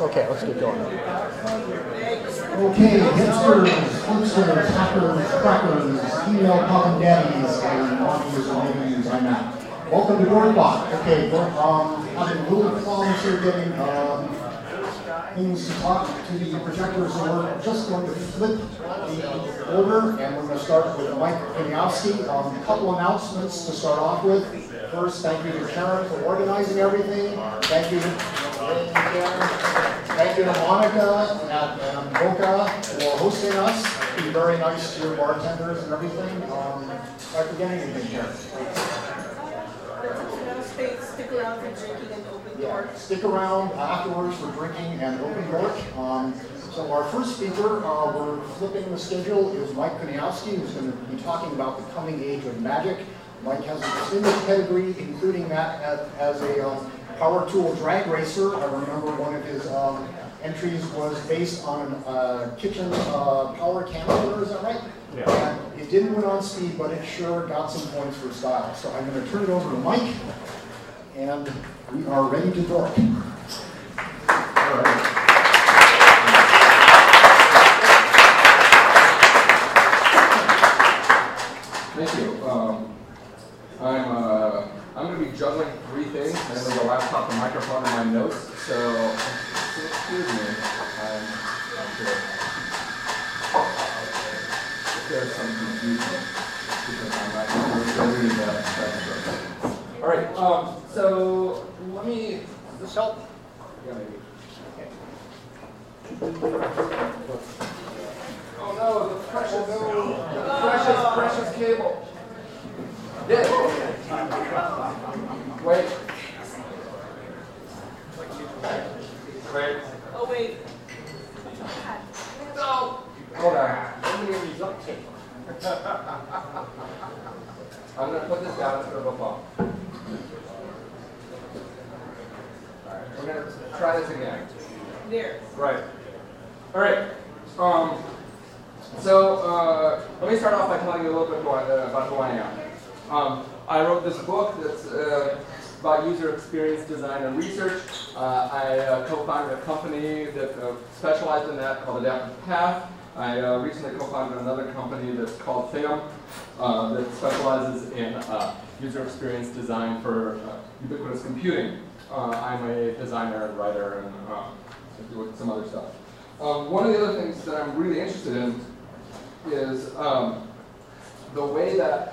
Okay, let's get going. Okay, hipsters, flipsters, hackers, crackers, email popping daddies, and monsters and ladies, I'm Matt. Welcome to Dorkbot. Okay, we're having a little problems here getting things to talk to the projectors, so we're just going to flip the order, and we're going to start with Mike Kaniowski. A couple announcements to start off with. First, thank you to Karen for organizing everything. Thank you to Karen. Thank you to Monica and Boca for hosting us. Be very nice to your bartenders and everything. Am I forgetting anything here? Stick around for drinking and open door. Yeah, stick around afterwards for drinking and open door. So our first speaker, we're flipping the schedule, is Mike Kaniowski, who's going to be talking about the coming age of magic. Mike has a distinguished pedigree, including that as a power tool drag racer. I remember one of his entries was based on a kitchen power canister, is that right? Yeah. And it didn't win on speed, but it sure got some points for style. So I'm going to turn it over to Mike, and we are ready to dork. All right. Thank you. I'm going to be juggling three things. There's a laptop, a microphone, and my notes. So, excuse me. I'm sure there's some confusion because I'm not reading that. All right. So let me. Does this help? Yeah, maybe. Okay. Oh no, the precious cable. Yeah. Wait. Oh, wait. No. Hold on. I'm going to put this down instead of a phone. Alright, we're going to try this again. There. Right. Alright. So let me start off by telling you a little bit about who I am. I wrote this book that's about user experience design and research. I co-founded a company that specialized in that called Adaptive Path. I recently co-founded another company that's called Theum that specializes in user experience design for ubiquitous computing. I'm a designer and writer and do some other stuff. One of the other things that I'm really interested in is the way that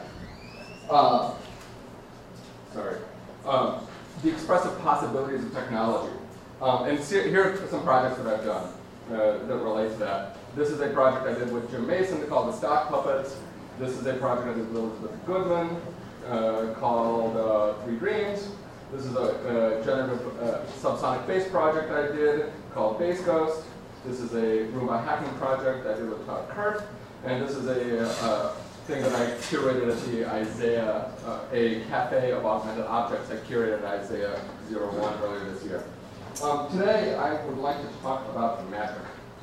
the expressive possibilities of technology. And here are some projects that I've done that relate to that. This is a project I did with Jim Mason called The Stock Puppets. This is a project I did with Elizabeth Goodman called Three Dreams. This is a generative subsonic bass project I did called Bass Ghost. This is a Roomba hacking project I did with Todd Kart. And this is a thing that I curated at the Isaiah, a cafe of augmented objects I curated at Isaiah 01 earlier this year. Today, I would like to talk about magic.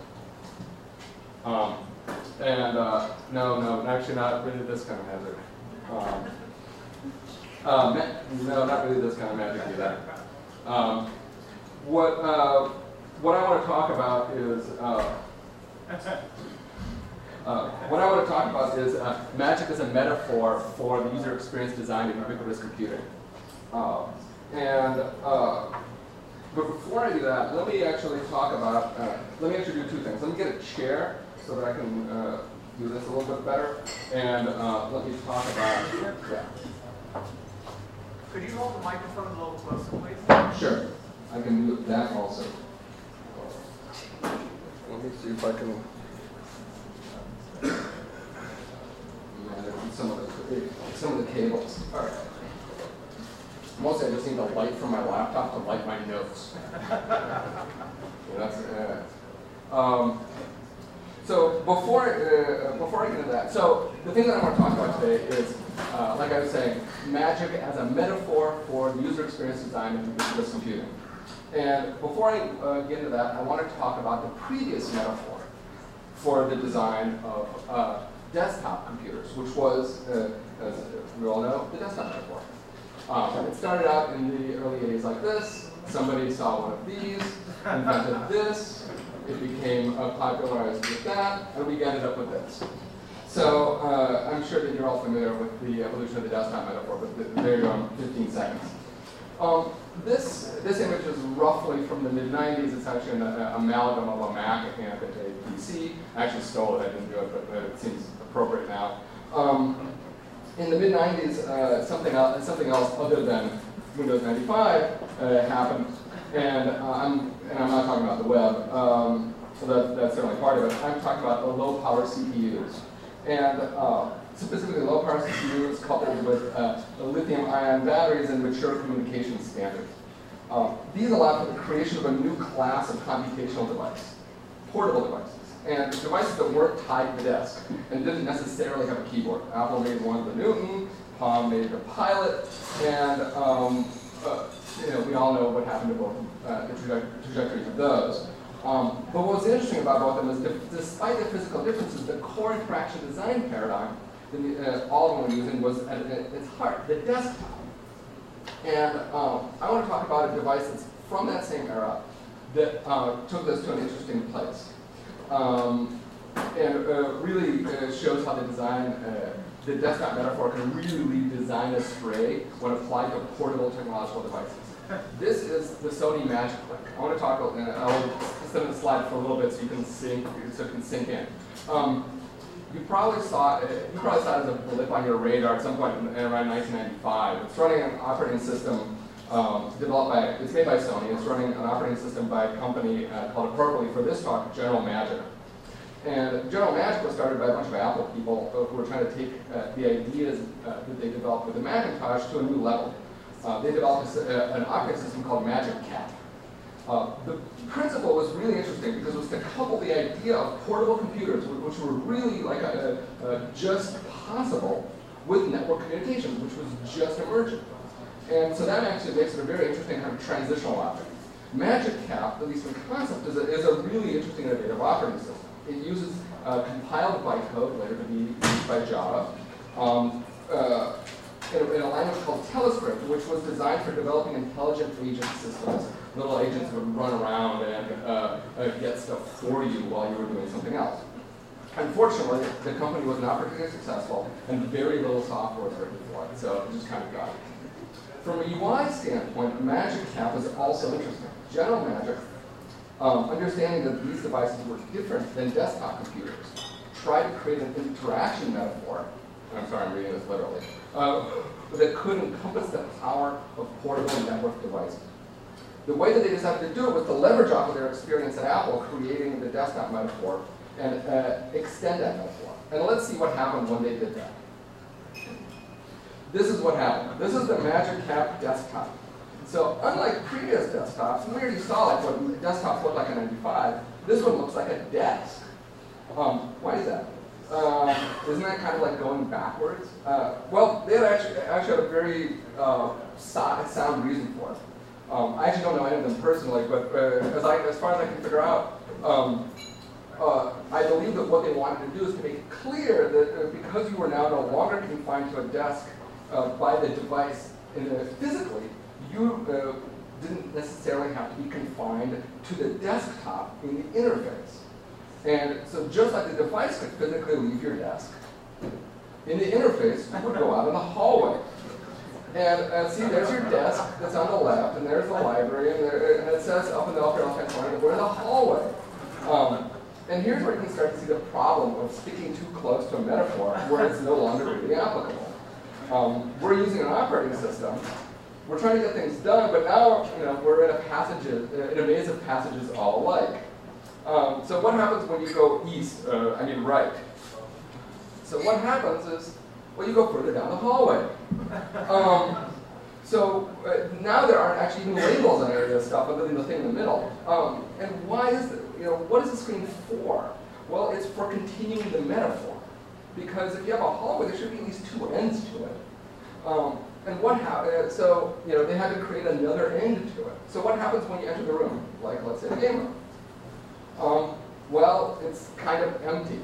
No, actually not really this kind of magic. No, not really this kind of magic either. What I want to talk about is magic as a metaphor for the user experience design in ubiquitous computing. But before I do that, let me actually talk about, let me actually do two things. Let me get a chair so that I can do this a little bit better. And let me talk about, yeah. Could you hold the microphone a little closer, please? Sure, I can do that also. Let me see if I can. Some of the cables. All right. Mostly I just need the light from my laptop to light my notes. So before I get into that, so the thing that I want to talk about today is, like I was saying, magic as a metaphor for the user experience design in ubiquitous computing. And before I get into that, I want to talk about the previous metaphor for the design of desktop computers, which was, as we all know, the desktop metaphor. It started out in the early 80s like this. Somebody saw one of these, invented this, it became popularized with that, and we ended up with this. So I'm sure that you're all familiar with the evolution of the desktop metaphor, but there you go in 15 seconds. This image is roughly from the mid-90s. It's actually an amalgam of a Mac and a PC. I actually stole it, I didn't do it, but it seems appropriate now. In the mid-90s, something else other than Windows 95 happened, and I'm not talking about the web, so that's certainly part of it. I'm talking about the low-power CPUs. And specifically low-power CPUs coupled with lithium-ion batteries and mature communication standards. These allow for the creation of a new class of computational device, portable devices, and devices that weren't tied to the desk and didn't necessarily have a keyboard. Apple made one, the Newton, Palm made the Pilot, and we all know what happened to both the trajectories of those. But what's interesting about both of them is that despite the physical differences, the core interaction design paradigm that all of them were using was at its heart, the desktop. And I want to talk about a device that's from that same era that took this to an interesting place. And really shows how the desktop metaphor can really lead design astray when applied to portable technological devices. This is the Sony Magic Click. I want to talk, I'll send the slide for a little bit so it can sink in. You probably saw it as a blip on your radar at some point around 1995. It's running an operating system it's made by Sony. It's running an operating system by a company called appropriately for this talk, General Magic. And General Magic was started by a bunch of Apple people who were trying to take the ideas that they developed with the Macintosh to a new level. They developed an operating system called Magic Cat. The principle was really interesting because it was to couple the idea of portable computers, which were really like just possible, with network communications, which was just emerging. And so that actually makes it a very interesting kind of transitional object. Magic Cat, at least in concept, is a really interesting innovative operating system. It uses compiled bytecode, later to be used by Java, in a language called Telescript, which was designed for developing intelligent agent systems. Little agents would run around and get stuff for you while you were doing something else. Unfortunately, the company was not particularly successful, and very little software was written for it, so it just kind of died. From a UI standpoint, Magic Cat was also interesting. General Magic, understanding that these devices were different than desktop computers, tried to create an interaction metaphor, and I'm sorry, I'm reading this literally, that could encompass the power of portable network devices. The way that they decided to do it was to leverage off of their experience at Apple, creating the desktop metaphor, and extend that metaphor. And let's see what happened when they did that. This is what happened. This is the Magic Cat desktop. So unlike previous desktops, we already saw like what desktops look like in '95. This one looks like a desk. Why is that? Isn't that kind of like going backwards? Well, they actually had a very sound reason for it. I actually don't know any of them personally, but as far as I can figure out, I believe that what they wanted to do is to make it clear that because you were now no longer confined to a desk by the device physically, you didn't necessarily have to be confined to the desktop in the interface. And so just like the device could physically leave your desk, in the interface, you would go out in the hallway. And see, there's your desk that's on the left, and there's the library, and it says up in the upper left-hand corner that we're in the hallway. And here's where you can start to see the problem of sticking too close to a metaphor where it's no longer really applicable. We're using an operating system. We're trying to get things done, but now we're in a maze of passages all alike. So what happens when you go right? So what happens is, well, you go further down the hallway. So now there aren't actually even labels on any of this stuff other than the thing in the middle. And why is it? What is the screen for? Well, it's for continuing the metaphor. Because if you have a hallway, there should be at least two ends to it. And what happened? So they had to create another end to it. So what happens when you enter the room? Like, let's say the game room. Well, it's kind of empty.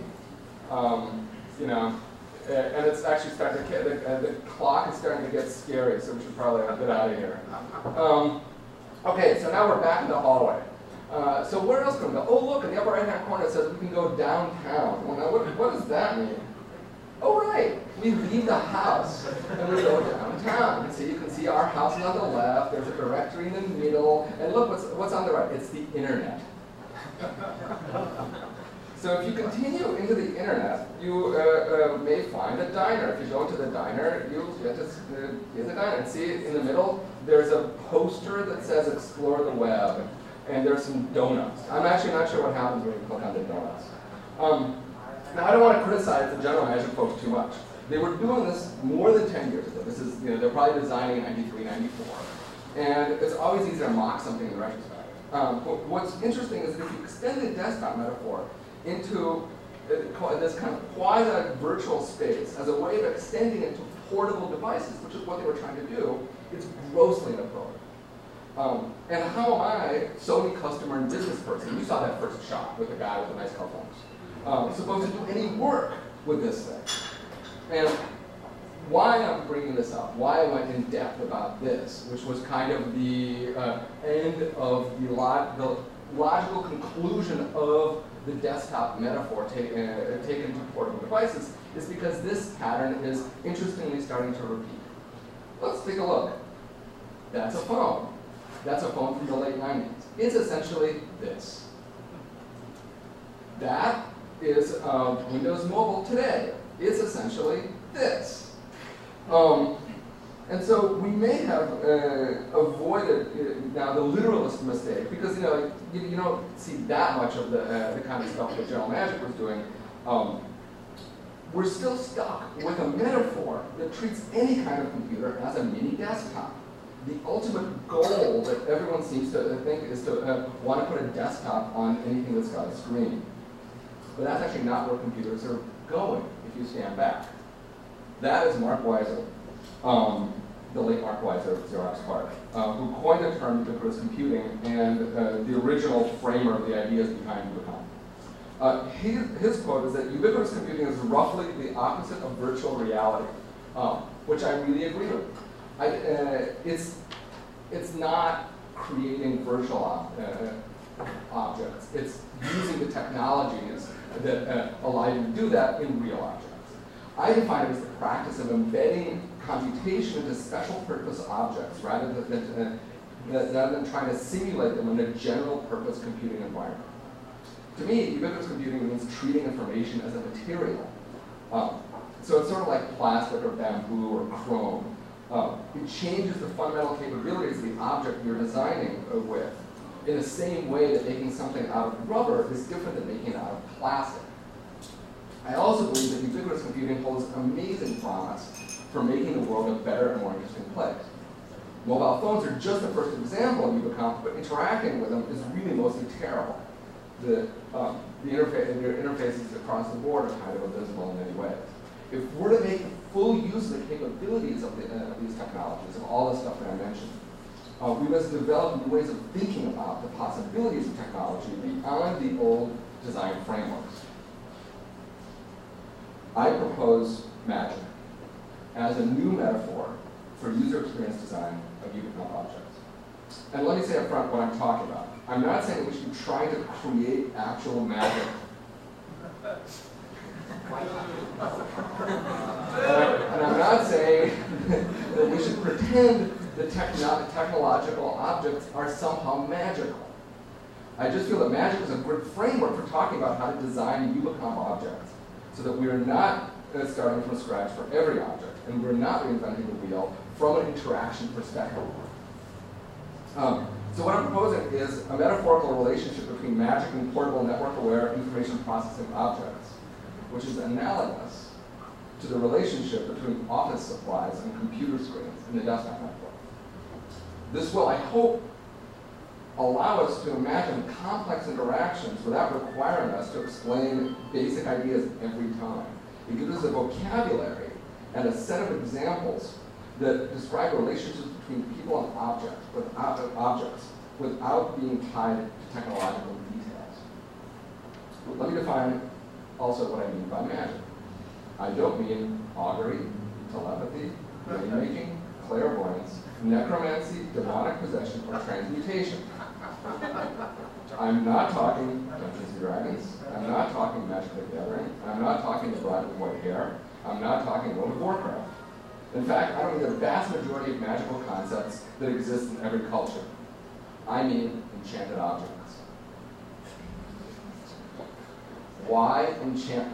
And it's actually starting to the clock is starting to get scary, so we should probably get out of here. Okay, so now we're back in the hallway. So where else can we go? Oh, look, in the upper right-hand corner it says we can go downtown. Well, now what does that mean? Oh, right, we leave the house and we go downtown. And so you can see our house is on the left, there's a directory in the middle, and look what's on the right. It's the internet. So if you continue into the internet, you may find a diner. If you go to the diner, you get to get the diner. And see in the middle, there's a poster that says explore the web. And there's some donuts. I'm actually not sure what happens when you click on the donuts. Now I don't want to criticize the General Magic folks too much. They were doing this more than 10 years ago. This is, they're probably designing in 93, 94. And it's always easy to mock something in retrospect. But what's interesting is that if you extend the desktop metaphor into this kind of quasi-virtual space as a way of extending it to portable devices, which is what they were trying to do, it's grossly inappropriate. And how am I, Sony customer and business person, you saw that first shot with the guy with the nice car phones, supposed to do any work with this thing? And why I'm bringing this up, why I went in depth about this, which was kind of the end of the logical conclusion of the desktop metaphor taken to portable devices, is because this pattern is interestingly starting to repeat. Let's take a look. That's a phone. That's a phone from the late 90s. It's essentially this. That is Windows Mobile today. It's essentially this. And so we may have avoided now the literalist mistake, because you don't see that much of the kind of stuff that General Magic was doing. We're still stuck with a metaphor that treats any kind of computer as a mini desktop. The ultimate goal that everyone seems to think is to want to put a desktop on anything that's got a screen. But that's actually not where computers are going if you stand back. That is Mark Weiser, the late Mark Weiser of Xerox PARC, who coined the term ubiquitous computing and the original framer of the ideas behind Ubiquitous. His quote is that ubiquitous computing is roughly the opposite of virtual reality, which I really agree with. It's not creating virtual objects. It's using the technologies that allow you to do that in real objects. I define it as the practice of embedding computation into special purpose objects rather than trying to simulate them in a general purpose computing environment. To me, ubiquitous computing means treating information as a material. So it's sort of like plastic or bamboo or chrome. It changes the fundamental capabilities of the object you're designing with in the same way that making something out of rubber is different than making it out of plastic. I also believe that ubiquitous computing holds amazing promise for making the world a better and more interesting place. Mobile phones are just the first example of Ubicomp, but interacting with them is really mostly terrible. The interfaces across the board are kind of abysmal in many ways. If we're to make full use of the capabilities of these technologies, of all the stuff that I mentioned, we must develop new ways of thinking about the possibilities of technology beyond the old design frameworks. I propose magic as a new metaphor for user experience design of Ubiquitous objects. And let me say up front what I'm talking about. I'm not saying that we should try to create actual magic. And I'm not saying that we should pretend that technological objects are somehow magical. I just feel that magic is a good framework for talking about how to design Ubicomp objects, so that we are not starting from scratch for every object, and we're not reinventing the wheel from an interaction perspective. So what I'm proposing is a metaphorical relationship between magic and portable network-aware information processing objects, which is analogous to the relationship between office supplies and computer screens in the desktop network. This will, I hope, allow us to imagine complex interactions without requiring us to explain basic ideas every time. It gives us a vocabulary and a set of examples that describe relationships between people and objects without being tied to technological details. Let me define also what I mean by magic. I don't mean augury, telepathy, rainmaking, clairvoyance, necromancy, demonic possession, or transmutation. I'm not talking Dungeons and Dragons. I'm not talking Magic the Gathering. I'm not talking the Bride with White Hair. I'm not talking World of Warcraft. In fact, I don't mean the vast majority of magical concepts that exist in every culture. I mean enchanted objects. Why enchantment?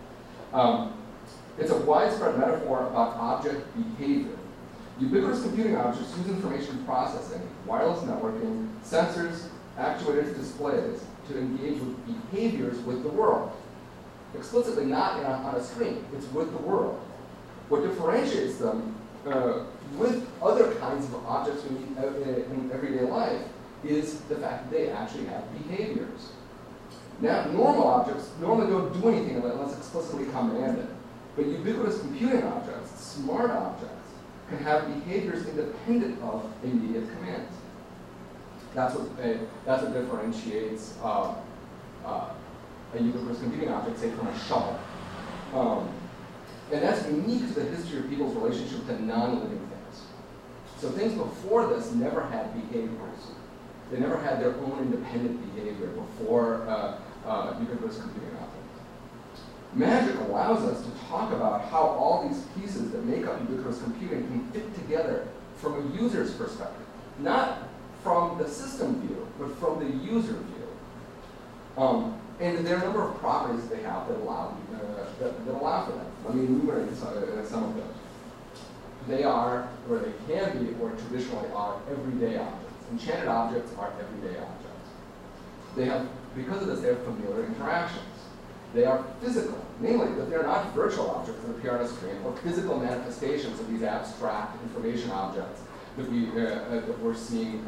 It's a widespread metaphor about object behavior. Ubiquitous computing objects use information processing, wireless networking, sensors, actuators, displays to engage with behaviors with the world. Explicitly not on a screen, it's with the world. What differentiates them with other kinds of objects in everyday life is the fact that they actually have behaviors. Now, normal objects normally don't do anything unless explicitly commanded. But ubiquitous computing objects, smart objects, can have behaviors independent of immediate commands. That's what differentiates a ubiquitous computing object, say, from a shovel. And that's unique to the history of people's relationship to non-living things. So things before this never had behaviors. They never had their own independent behavior before ubiquitous computing objects. Magic allows us to talk about how all these pieces that make up ubiquitous computing can fit together from a user's perspective. Not from the system view, but from the user view. And there are a number of properties they have that allow for that. Let me enumerate some of those. They are, or they can be, or traditionally are, everyday objects. Enchanted objects are everyday objects. They have, because of this, they have familiar interactions. They are physical, namely that they're not virtual objects that appear on a screen, or physical manifestations of these abstract information objects that we're seeing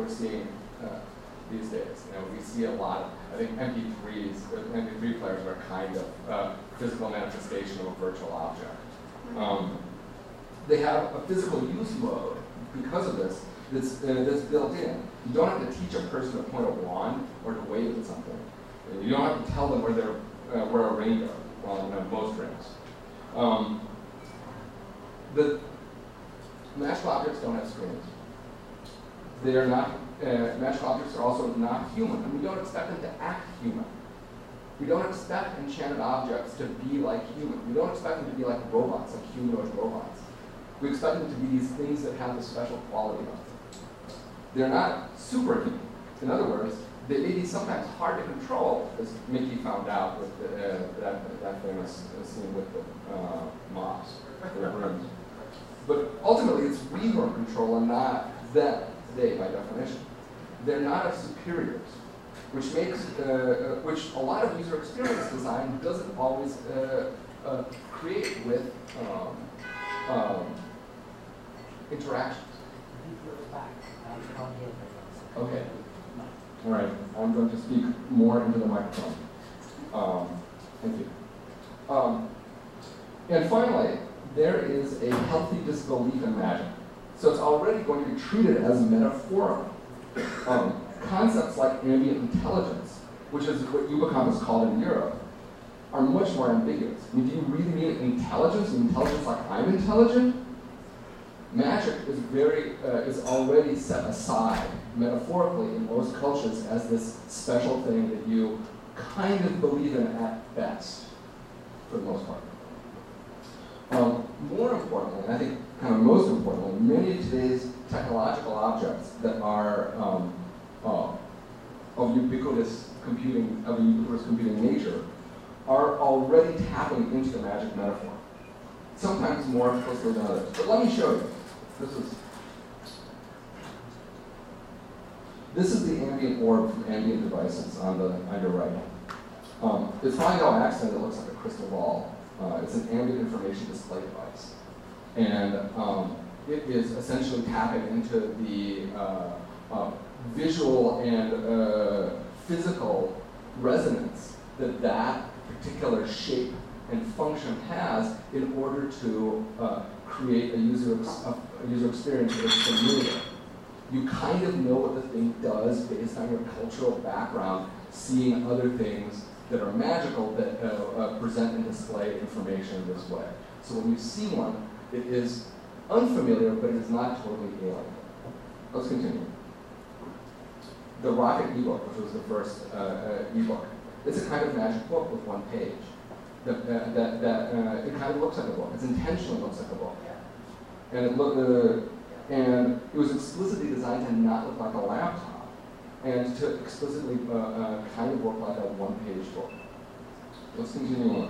these days. You know, we see a lot of, I think MP3s, MP3 players are kind of physical manifestation of a virtual object. They have a physical use mode because of this that's built in. You don't have to teach a person to point a wand or to wave at something. You don't have to tell them where a ring goes. Well, you know, most rings. The magical objects don't have screens. They are not. Magical objects are also not human, and we don't expect them to act human. We don't expect enchanted objects to be like human. We don't expect them to be like robots, like humanoid robots. We expect them to be these things that have a special quality about them. They're not superhuman. In other words, they may be sometimes hard to control, as Mickey found out with that famous scene with the mops, the rooms. But ultimately, it's we who are in control and not them, they by definition. They're not our superiors, which makes, which a lot of user experience design doesn't always create with interactions. Okay. All right. I'm going to speak more into the microphone. Thank you. And finally, there is a healthy disbelief in magic. So it's already going to be treated as metaphorical. Concepts like ambient intelligence, which is what Ubicom is called in Europe, are much more ambiguous. I mean, do you really mean intelligence? Intelligence like I'm intelligent? Magic is already set aside metaphorically in most cultures as this special thing that you kind of believe in at best, for the most part. More importantly, and I think kind of most importantly, many of today's technological objects that are of ubiquitous computing nature are already tapping into the magic metaphor, sometimes more closely than others. But let me show you. This is the ambient orb from ambient devices on your right. It's probably no accident it looks like a crystal ball. It's an ambient information display device. And it is essentially tapping into the visual and physical resonance that particular shape and function has in order to create a user experience that is familiar. You kind of know what the thing does based on your cultural background, seeing other things that are magical that present and display information in this way. So when you see one, it is unfamiliar, but it is not totally alien. Let's continue. The Rocket ebook, which was the first ebook, it's a kind of magic book with one page. It kind of looks like a book. It intentionally looks like a book, and it was explicitly designed to not look like a laptop, and to explicitly kind of work like a one-page book. Let's continue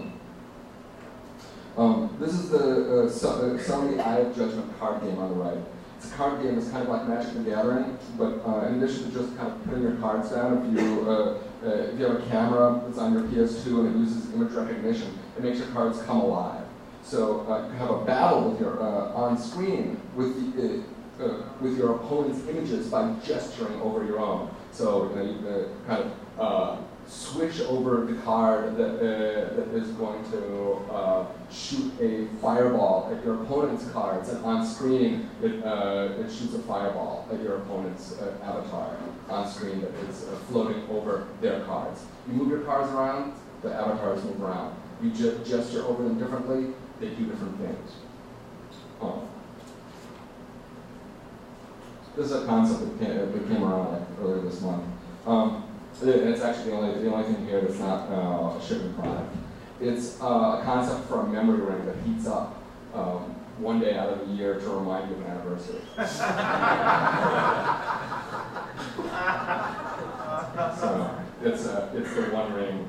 on. This is the Sony Eye of Judgment card game on the right. It's a card game. It's kind of like Magic the Gathering, but in addition to just kind of putting your cards down, if you have a camera that's on your PS2 and it uses image recognition, it makes your cards come alive. So you have a battle with your on screen with your opponent's images by gesturing over your own. So you kind of switch over the card that is going to shoot a fireball at your opponent's cards, and on screen it shoots a fireball at your opponent's avatar on screen that is floating over their cards. You move your cards around, the avatars move around. You gesture over them differently, they do different things. This is a concept that came around earlier this month. It's actually the only thing here that's not a shipping product. It's a concept for a memory ring that heats up one day out of the year to remind you of an anniversary. So it's the one ring.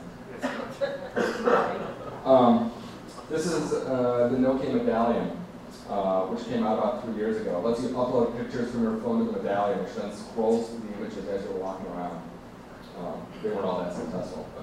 This is the Nokia medallion, which came out about 3 years ago. It lets you upload pictures from your phone to the medallion, which then scrolls through the images as you're walking around. They weren't all that successful, but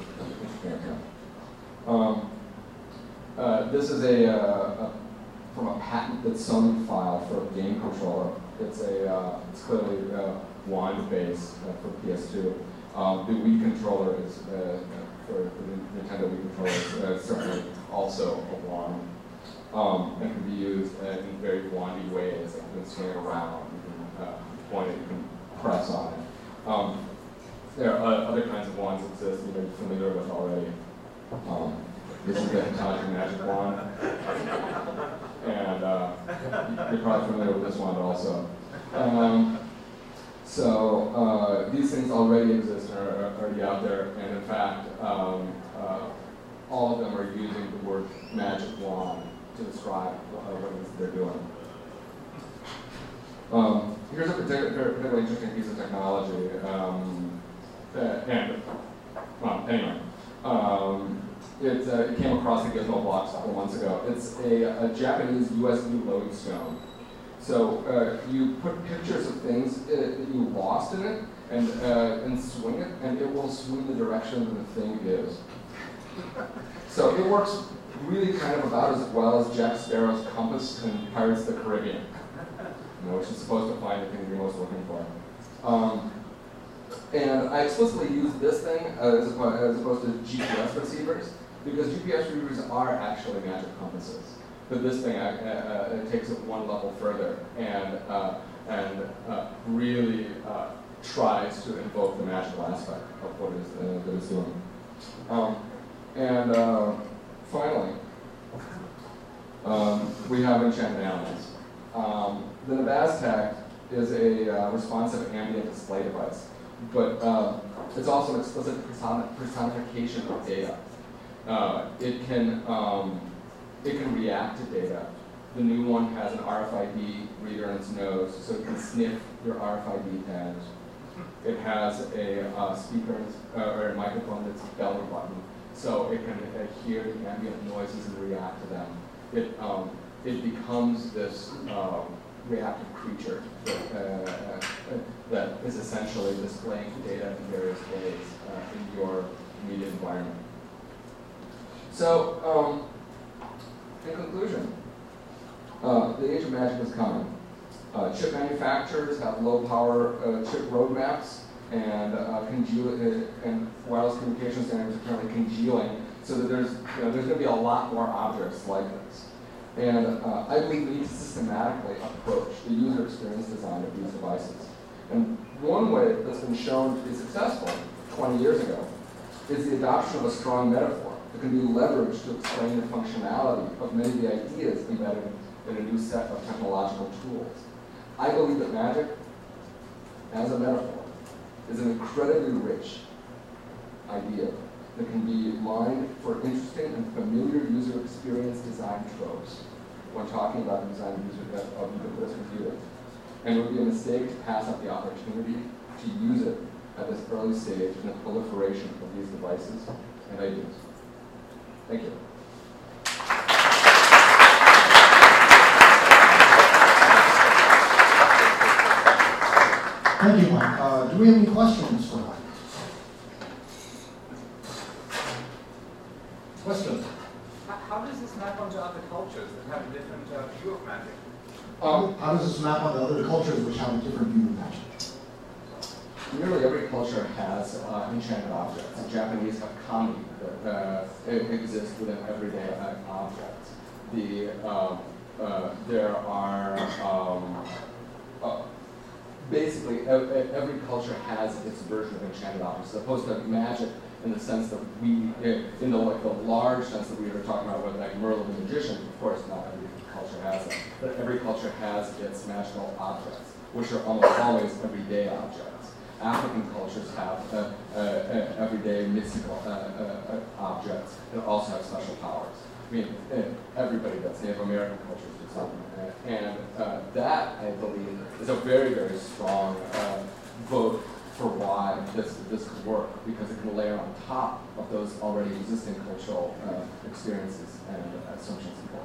this is from a patent that Sony filed for a game controller. It's clearly wand-based for PS2. The Wii controller is for the Nintendo Wii controller is certainly also a wand, and can be used in very wandy ways. Like you can swing it around, you can point it, you can press on it. There are other kinds of wands that exist that you're familiar with already. This is the Hitachi Magic Wand, and you're probably familiar with this wand also. So these things already exist and are already out there, and in fact, all of them are using the word magic wand to describe what it is they're doing. Here's a particularly interesting piece of technology. It came across the Gizmo blocks a couple months ago. It's a Japanese USB lodestone. So you put pictures of things that you lost in it, and swing it, and it will swing the direction that the thing is. So it works really kind of about as well as Jack Sparrow's compass in Pirates of the Caribbean, which is supposed to find the thing you're most looking for. And I explicitly use this thing as opposed to GPS receivers, because GPS receivers are actually magic compasses. But this thing it takes it one level further and really tries to invoke the magical aspect of what that it's doing. Finally, we have enchanted animals. The Nabaztag is a responsive ambient display device, but it's also an explicit personification of data. It can react to data. The new one has an RFID reader in its nose, so it can sniff your RFID tags. It has a speaker or a microphone that's belly button, so it can hear the ambient noises and react to them. It becomes this reactive creature that is essentially displaying data in various ways in your immediate environment. So, in conclusion, the age of magic is coming. Chip manufacturers have low-power chip roadmaps, and wireless communication standards are currently congealing, so that there's going to be a lot more objects like this. And I believe we need to systematically approach the user experience design of these devices. And one way that's been shown to be successful 20 years ago is the adoption of a strong metaphor that can be leveraged to explain the functionality of many of the ideas embedded and a new set of technological tools. I believe that magic, as a metaphor, is an incredibly rich idea that can be mined for interesting and familiar user experience design tropes when talking about the design of ubiquitous computing. And it would be a mistake to pass up the opportunity to use it at this early stage in the proliferation of these devices and ideas. Thank you. Thank you, Mike. Do we have any questions for Mike? Questions? How does this map onto other cultures that have a different view of magic? How does this map onto other cultures which have a different view of magic? Nearly every culture has enchanted objects. The Japanese have kami that exist within everyday objects. There are basically every culture has its version of enchanted objects, as opposed to magic in the sense that we, in the large sense that we were talking about with like Merlin the magician. Of course, not every culture has that, but every culture has its magical objects, which are almost always everyday objects. African cultures have everyday mystical objects that also have special powers. I mean, everybody does. Native American cultures do something. And that, I believe, is a very, very strong vote for why this could work, because it can layer on top of those already existing cultural experiences and assumptions people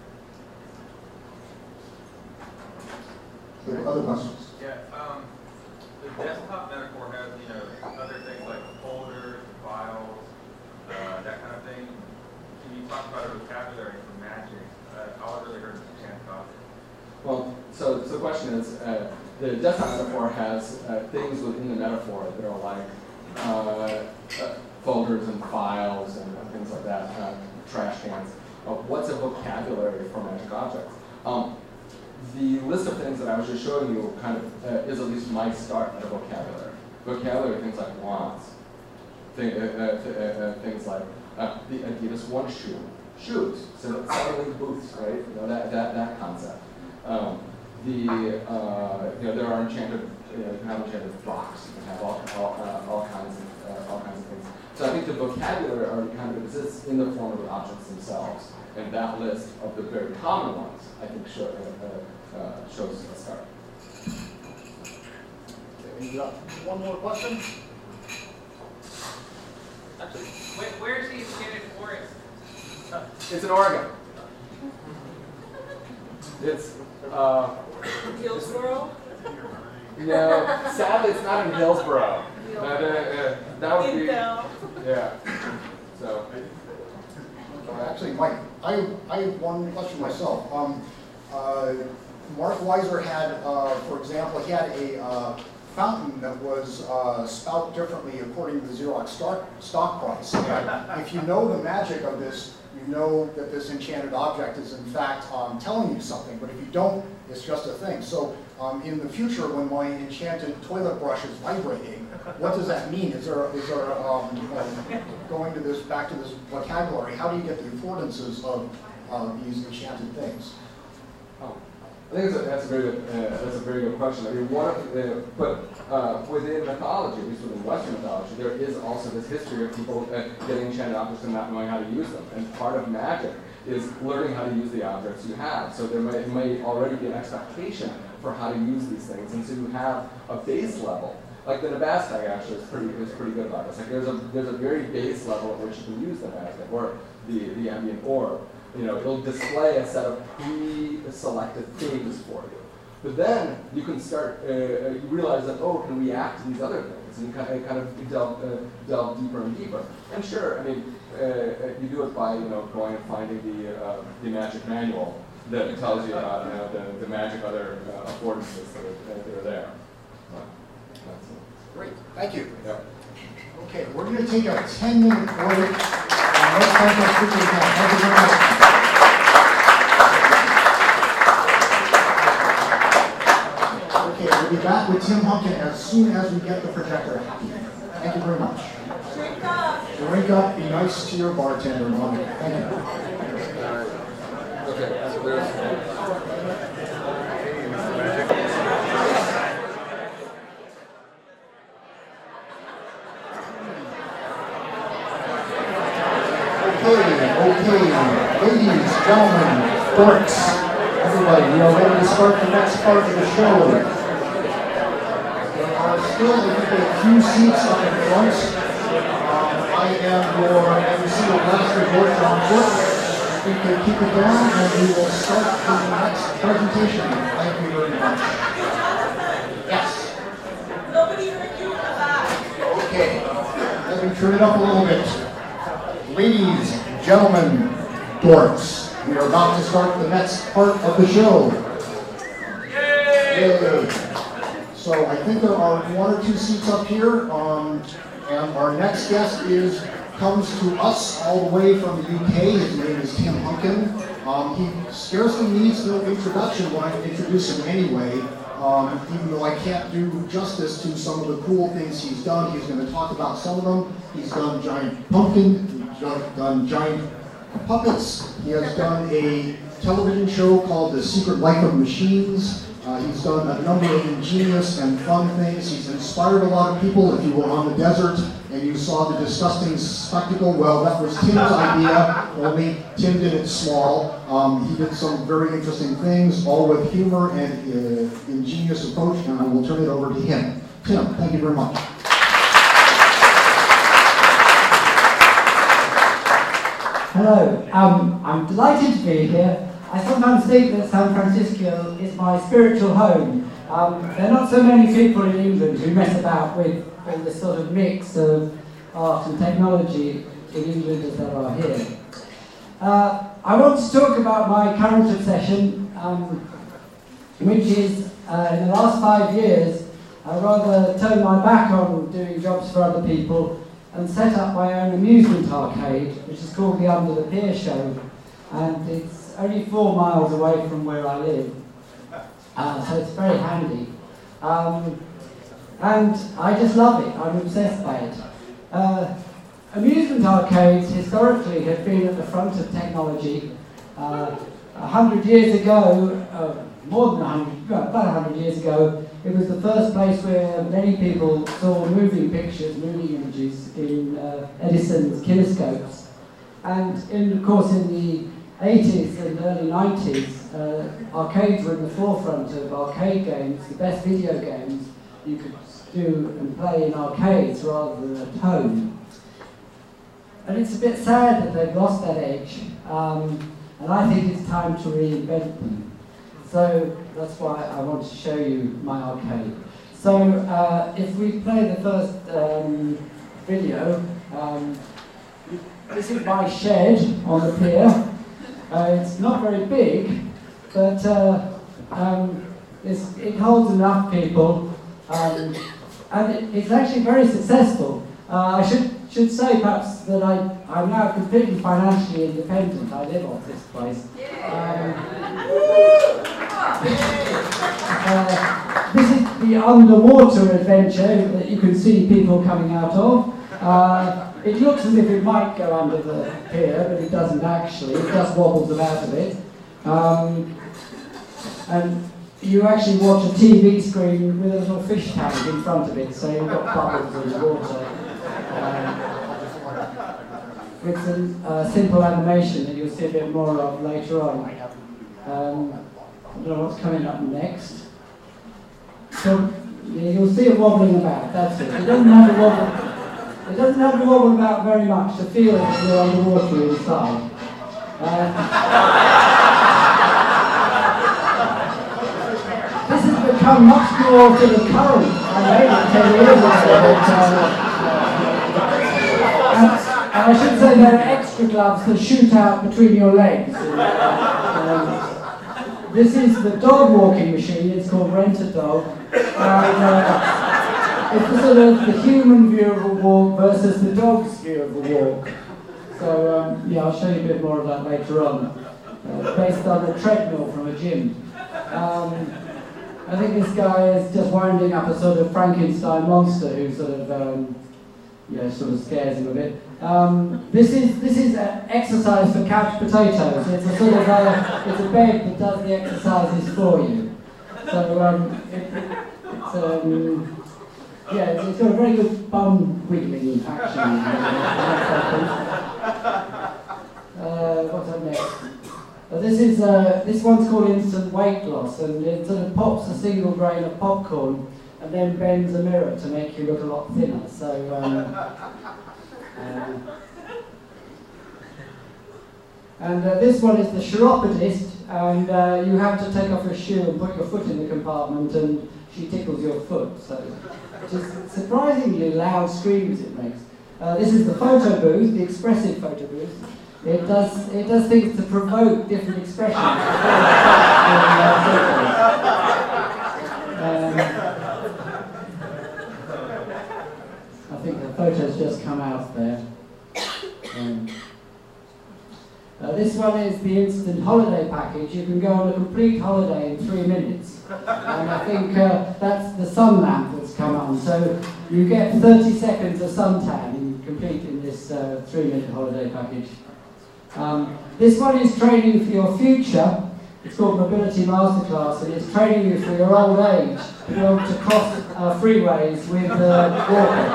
have. Other questions? Yeah, the desktop metaphor has, other things like folders, files, that kind of thing. Can you talk about a vocabulary for magic? All I've really heard is enchanted objects. Well, so the question is, the desktop metaphor has things within the metaphor that are like folders and files and things like that, trash cans. What's a vocabulary for magic objects? The list of things that I was just showing you kind of is at least my start at a vocabulary. Vocabulary, things like wands, things like the Adidas One Shoe, shoes, so selling boots, right? That concept. There are enchanted, you can have enchanted rocks, you can have all kinds of things. So I think the vocabulary already kind of exists in the form of the objects themselves, and that list of the very common ones, I think, shows a start. Okay, we got one more question. Actually, where's the enchanted forest? It's in Oregon. It's Hillsborough? sadly, it's not in Hillsborough. That would be, Intel. yeah. So. Actually, Mike, I have one question myself. Mark Weiser had, for example, he had a fountain that was spouted differently according to the Xerox stock price. And if you know the magic of this, you know that this enchanted object is in fact telling you something. But if you don't, it's just a thing. So in the future, when my enchanted toilet brush is vibrating, what does that mean? Is there going to this back to this vocabulary? How do you get the affordances of these enchanted things? I think that's a very good question. I mean, but within mythology, at least within Western mythology, there is also this history of people getting enchanted objects and not knowing how to use them. And part of magic is learning how to use the objects you have. So there may already be an expectation for how to use these things, and so you have a base level. Like the Nabaztag actually is pretty good about this. Like there's a very base level at which you can use the Nabaztag or the ambient orb. It'll display a set of pre-selected things for you. But then you can start, you realize that, it can react to these other things. And you kind of delve deeper and deeper. And sure, I mean, you do it by, going and finding the magic manual that tells you about, the magic other affordances that are there. Great, thank you. Yep. Okay, we're going to take a 10-minute break. Let's thank our speakers again. Thank you very much. Okay, we'll be back with Tim Humpton as soon as we get the projector happy. Thank you very much. Drink up. Drink up, be nice to your bartender. Thank you. Okay, so there's. Okay, ladies, gentlemen, dorks, everybody, we are ready to start the next part of the show. There are still, I think, a few seats up in front. I am your MC of last resort, John Foot. We can keep it down and we will start the next presentation. Thank you very much. Yes. Nobody heard you in the back. Okay, let me turn it up a little bit. Ladies, gentlemen, dorks, we are about to start the next part of the show. Yay! So I think there are one or two seats up here, and our next guest comes to us all the way from the UK. His name is Tim Hunkin. He scarcely needs no introduction when I introduce him anyway. Even though I can't do justice to some of the cool things he's done, he's going to talk about some of them. He's done giant pumpkin, he's done giant puppets. He has done a television show called The Secret Life of Machines. He's done a number of ingenious and fun things. He's inspired a lot of people. If you were on the desert and you saw the disgusting spectacle, well, that was Tim's idea, only Tim did it small. He did some very interesting things, all with humor and ingenious approach, and I will turn it over to him. Tim, thank you very much. Hello, I'm delighted to be here. I sometimes think that San Francisco is my spiritual home. There are not so many people in England who mess about with all this sort of mix of art and technology in England as there are here. I want to talk about my current obsession, which is in the last 5 years, I rather turned my back on doing jobs for other people and set up my own amusement arcade, which is called the Under the Pier Show, and it's only 4 miles away from where I live, so it's very handy. And I just love it, I'm obsessed by it. Amusement arcades historically have been at the front of technology. 100 years ago, more than 100, about 100 years ago, it was the first place where many people saw moving pictures, moving images in Edison's kinescopes. And of course in the 80s and early 90s, arcades were in the forefront of arcade games, the best video games you could do and play in arcades rather than at home. And it's a bit sad that they've lost that edge, and I think it's time to reinvent them. So that's why I want to show you my arcade. So if we play the first video, this is my shed on the pier. It's not very big, but it holds enough people, and it's actually very successful. I should say perhaps that I'm now completely financially independent. I live off this place. This is the underwater adventure that you can see people coming out of. It looks as if it might go under the pier, but it doesn't actually. It just wobbles about a bit. And you actually watch a TV screen with a little fish tank in front of it, so you've got bubbles in the water. With some simple animation that you'll see a bit more of later on. I don't know what's coming up next. So you'll see it wobbling about, that's it. It doesn't have to wobble. It doesn't have to wobble about very much to feel that you're underwater inside. This has become much more to the current. I made it 10 years ago, and I should say there are extra gloves that shoot out between your legs. This is the dog walking machine. It's called Rent-A-Dog. It's the sort of the human view of a walk versus the dog's view of a walk. So yeah, I'll show you a bit more of that later on. Based on a treadmill from a gym. I think this guy is just winding up a sort of Frankenstein monster who sort of sort of scares him a bit. This is exercise for couch potatoes. It's a sort of it's a bed that does the exercises for you. So it's got a very good bum wiggling action. What's up next? This one's called instant weight loss, and it sort of pops a single grain of popcorn and then bends a mirror to make you look a lot thinner. So, this one is the chiropodist, and you have to take off your shoe and put your foot in the compartment, and she tickles your foot. So, just surprisingly loud screams it makes. This is the photo booth, the expressive photo booth. It does things to provoke different expressions. I think the photos just come out there. This one is the instant holiday package. You can go on a complete holiday in 3 minutes. And I think that's the sun lamp that's come on. So you get 30 seconds of suntan complete in this 3-minute holiday package. This one is training for your future. It's called Mobility Masterclass, and it's training you for your old age to be able to cross freeways with walking.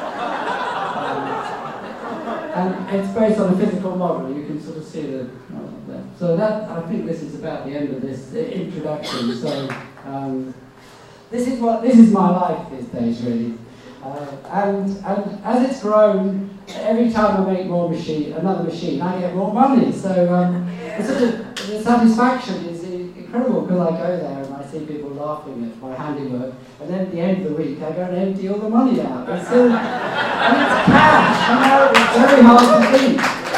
And it's based on a physical model. You can sort of see the model there. So I think this is about the end of this introduction. So this is my life these days, really. And as it's grown, every time I make another machine, I get more money. So the satisfaction is incredible, because I go there and I see people laughing at my handiwork, and then at the end of the week I go and empty all the money out. And it's cash, it's very hard to beat.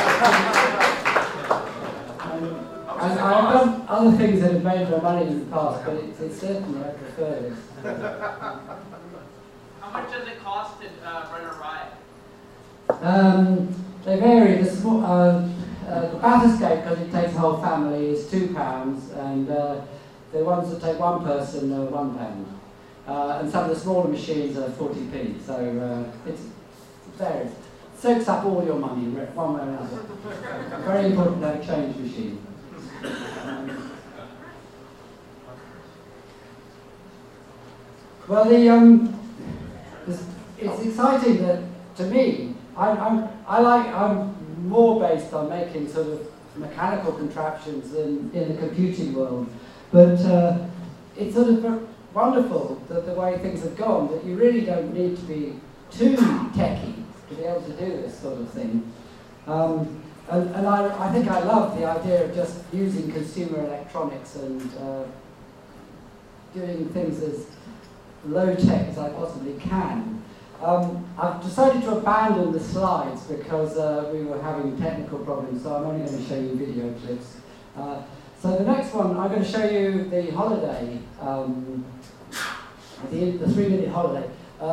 And I've done other things that have made more money in the past, but it's certainly I prefer this. How much does it cost to run a ride? They vary. The Batherscape, because it takes a whole family, is £2, and the ones that take one person are £1. And some of the smaller machines are 40p. So it varies. Soaks up all your money, one way or another. Very important to have a change machine. Well, it's exciting that, to me, I'm more based on making sort of mechanical contraptions than in the computing world. But it's sort of wonderful that the way things have gone, that you really don't need to be too techy to be able to do this sort of thing. And I think I love the idea of just using consumer electronics and doing things as low-tech as I possibly can. I've decided to abandon the slides because we were having technical problems, so I'm only going to show you video clips. So the next one, I'm going to show you the holiday, the 3-minute holiday.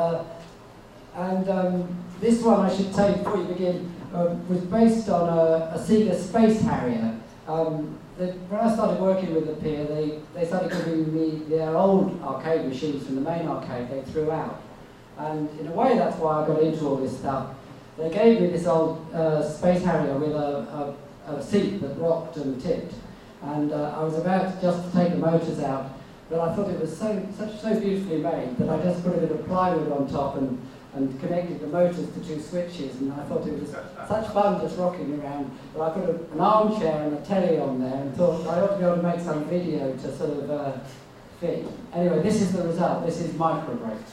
This one, I should tell you before you begin, was based on a Sega Space Harrier. When I started working with the Pier, they started giving me their old arcade machines from the main arcade they threw out. And in a way, that's why I got into all this stuff. They gave me this old Space Harrier with a seat that rocked and tipped. And I was about just to take the motors out, but I thought it was so beautifully made that I just put a bit of plywood on top and connected the motors to 2 switches, and I thought it was such fun just rocking around that I put an armchair and a telly on there and thought I ought to be able to make some video to sort of fit. Anyway, this is the result. This is Microbreak.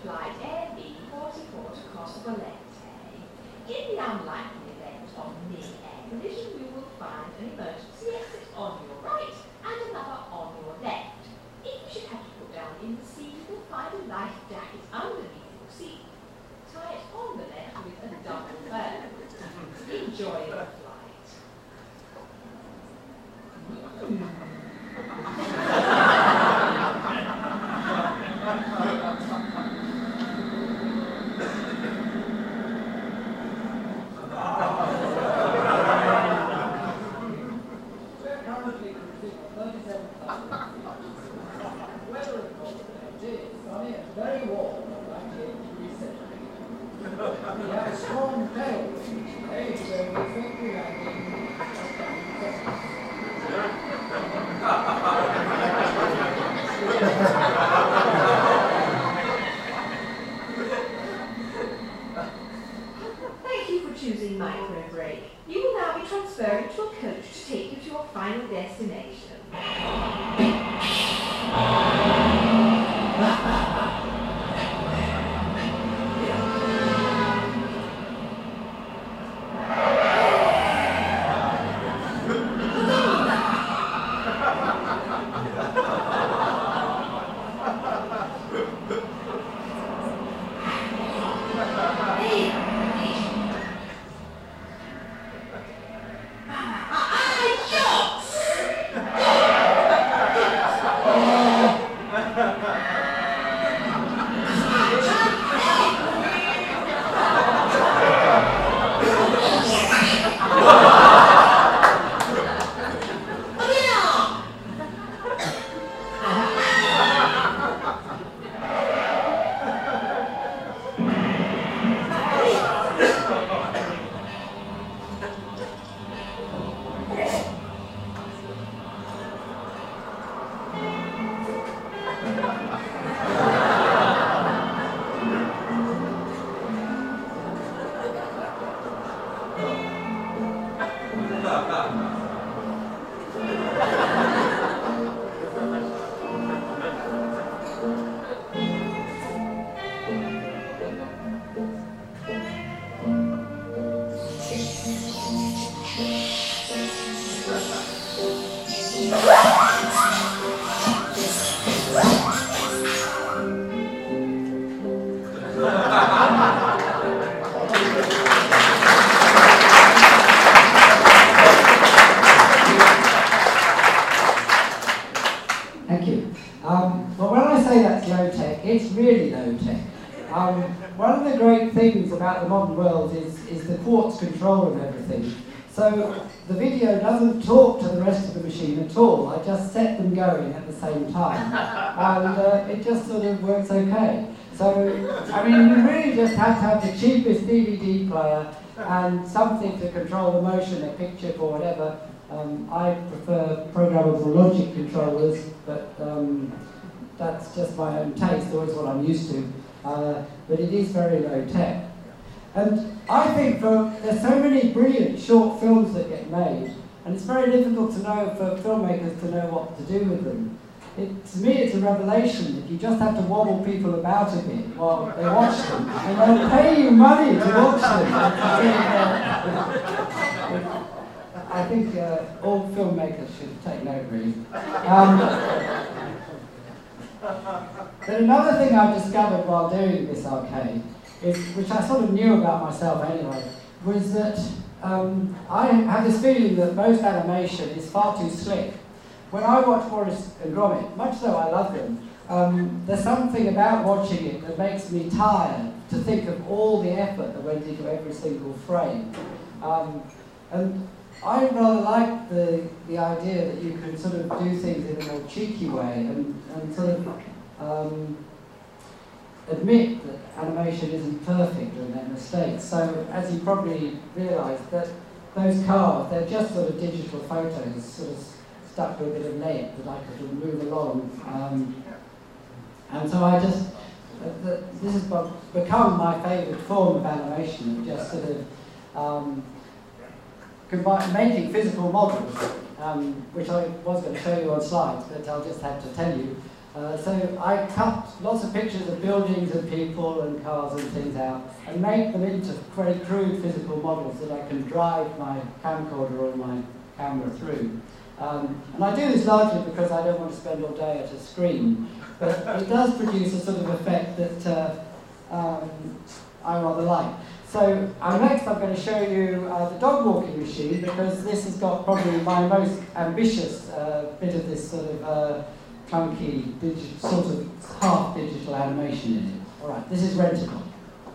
flight Air B44 to Costa Valente. In the unlikely event of near-air collision, you will find an emergency exit on your right and another on your left. If you should have to put down in the sea, you will find a life jacket underneath your seat. Tie it on the left with a double bow. Enjoy the flight. Very warm, like here recently. We have a strong tailwind today, so we think we are Thank you for choosing Micro Break. You will now be transferred to a coach to take you to your final destination. Thank you. But when I say that's low-tech, it's really low-tech. One of the great things about the modern world is the quartz control of everything. So the video doesn't talk to the rest of the machine at all. I just set them going at the same time. And it just sort of works okay. So, I mean, you really just have to have the cheapest DVD player and something to control the motion, a picture or whatever. I prefer programmable logic controllers, but that's just my own taste, or it's what I'm used to. But it is very low tech. And I think there's so many brilliant short films that get made, and it's very difficult to know for filmmakers to know what to do with them. To me, it's a revelation that you just have to wobble people about a bit while they watch them, and they'll pay you money to watch them. I think all filmmakers should take note, really. But another thing I've discovered while doing this arcade, which I sort of knew about myself anyway, was that I have this feeling that most animation is far too slick. When I watch Wallace and Gromit, much though I love them, there's something about watching it that makes me tired to think of all the effort that went into every single frame. And I rather like the idea that you can sort of do things in a more cheeky way and sort of admit that animation isn't perfect and there are mistakes. So, as you probably realised, that those cars, they're just sort of digital photos, sort of stuck to a bit of lead that I could move along. And so I just, this has become my favourite form of animation, of just sort of making physical models, which I was going to show you on slides, but I'll just have to tell you. So I cut lots of pictures of buildings and people and cars and things out and make them into very crude physical models that I can drive my camcorder or my camera through. And I do this largely because I don't want to spend all day at a screen, but it does produce a sort of effect that I rather like. So next I'm going to show you the dog walking machine, because this has got probably my most ambitious bit of this sort of clunky, sort of half digital animation in it. All right, this is Renticle.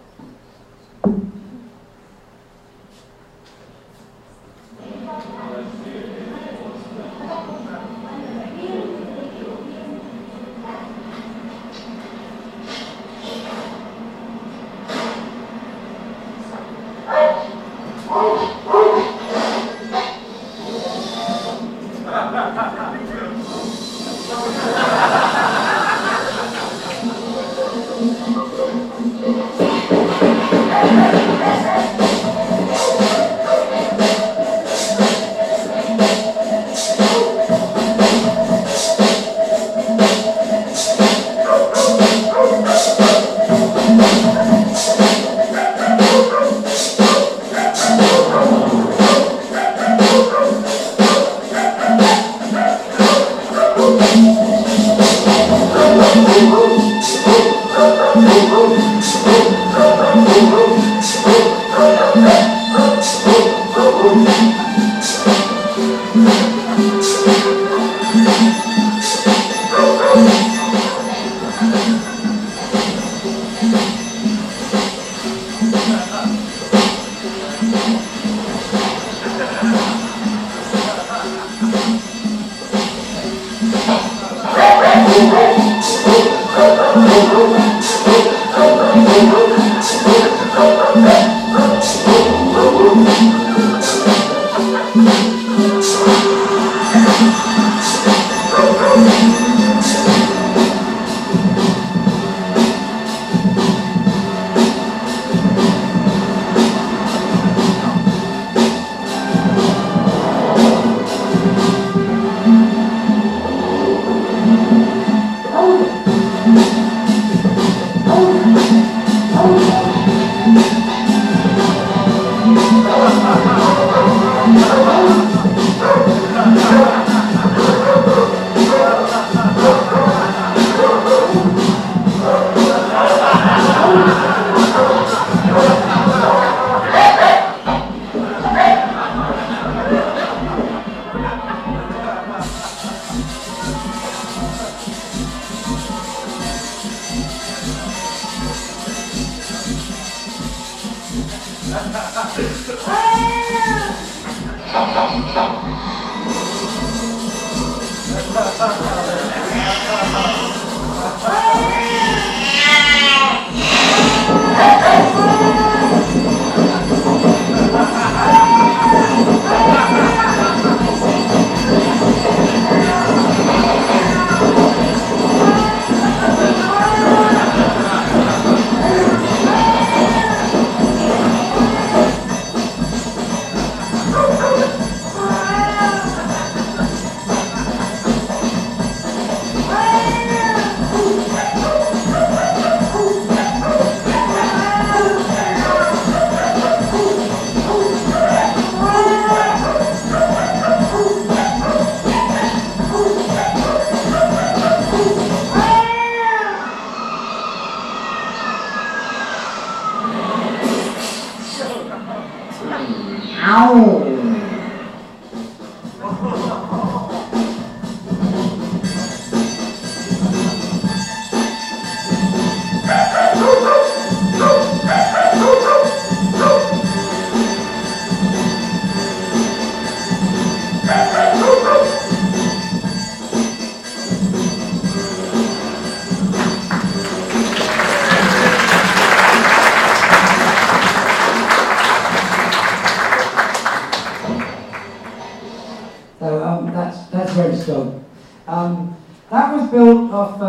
That was built off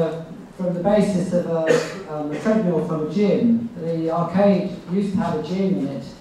from the basis of a treadmill from a gym. The arcade used to have a gym in it,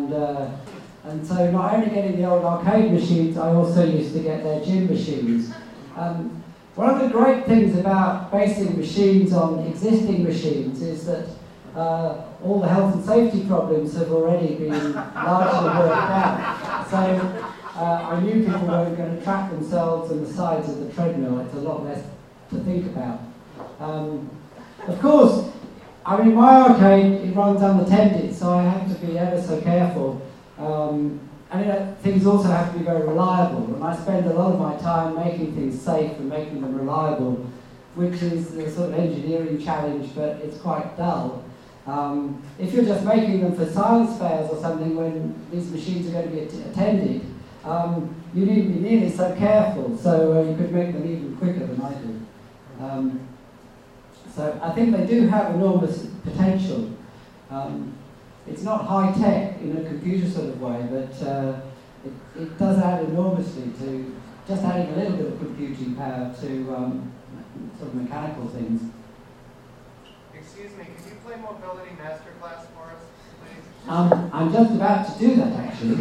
and so not only getting the old arcade machines, I also used to get their gym machines. one of the great things about basing machines on existing machines is that all the health and safety problems have already been largely worked out. So I knew people weren't going to trap themselves on the sides of the treadmill. It's a lot less to think about. Of course, I mean, my arcade, it runs unattended, so I have to be ever so careful. And things also have to be very reliable, and I spend a lot of my time making things safe and making them reliable, which is a sort of engineering challenge, but it's quite dull. If you're just making them for science fairs or something when these machines are going to be attended, you need to be nearly so careful, so you could make them even quicker than I do. So I think they do have enormous potential. It's not high tech in a computer sort of way, but it does add enormously to just adding a little bit of computing power to sort of mechanical things. Excuse me, can you play Mobility Masterclass for us, please? I'm just about to do that, actually.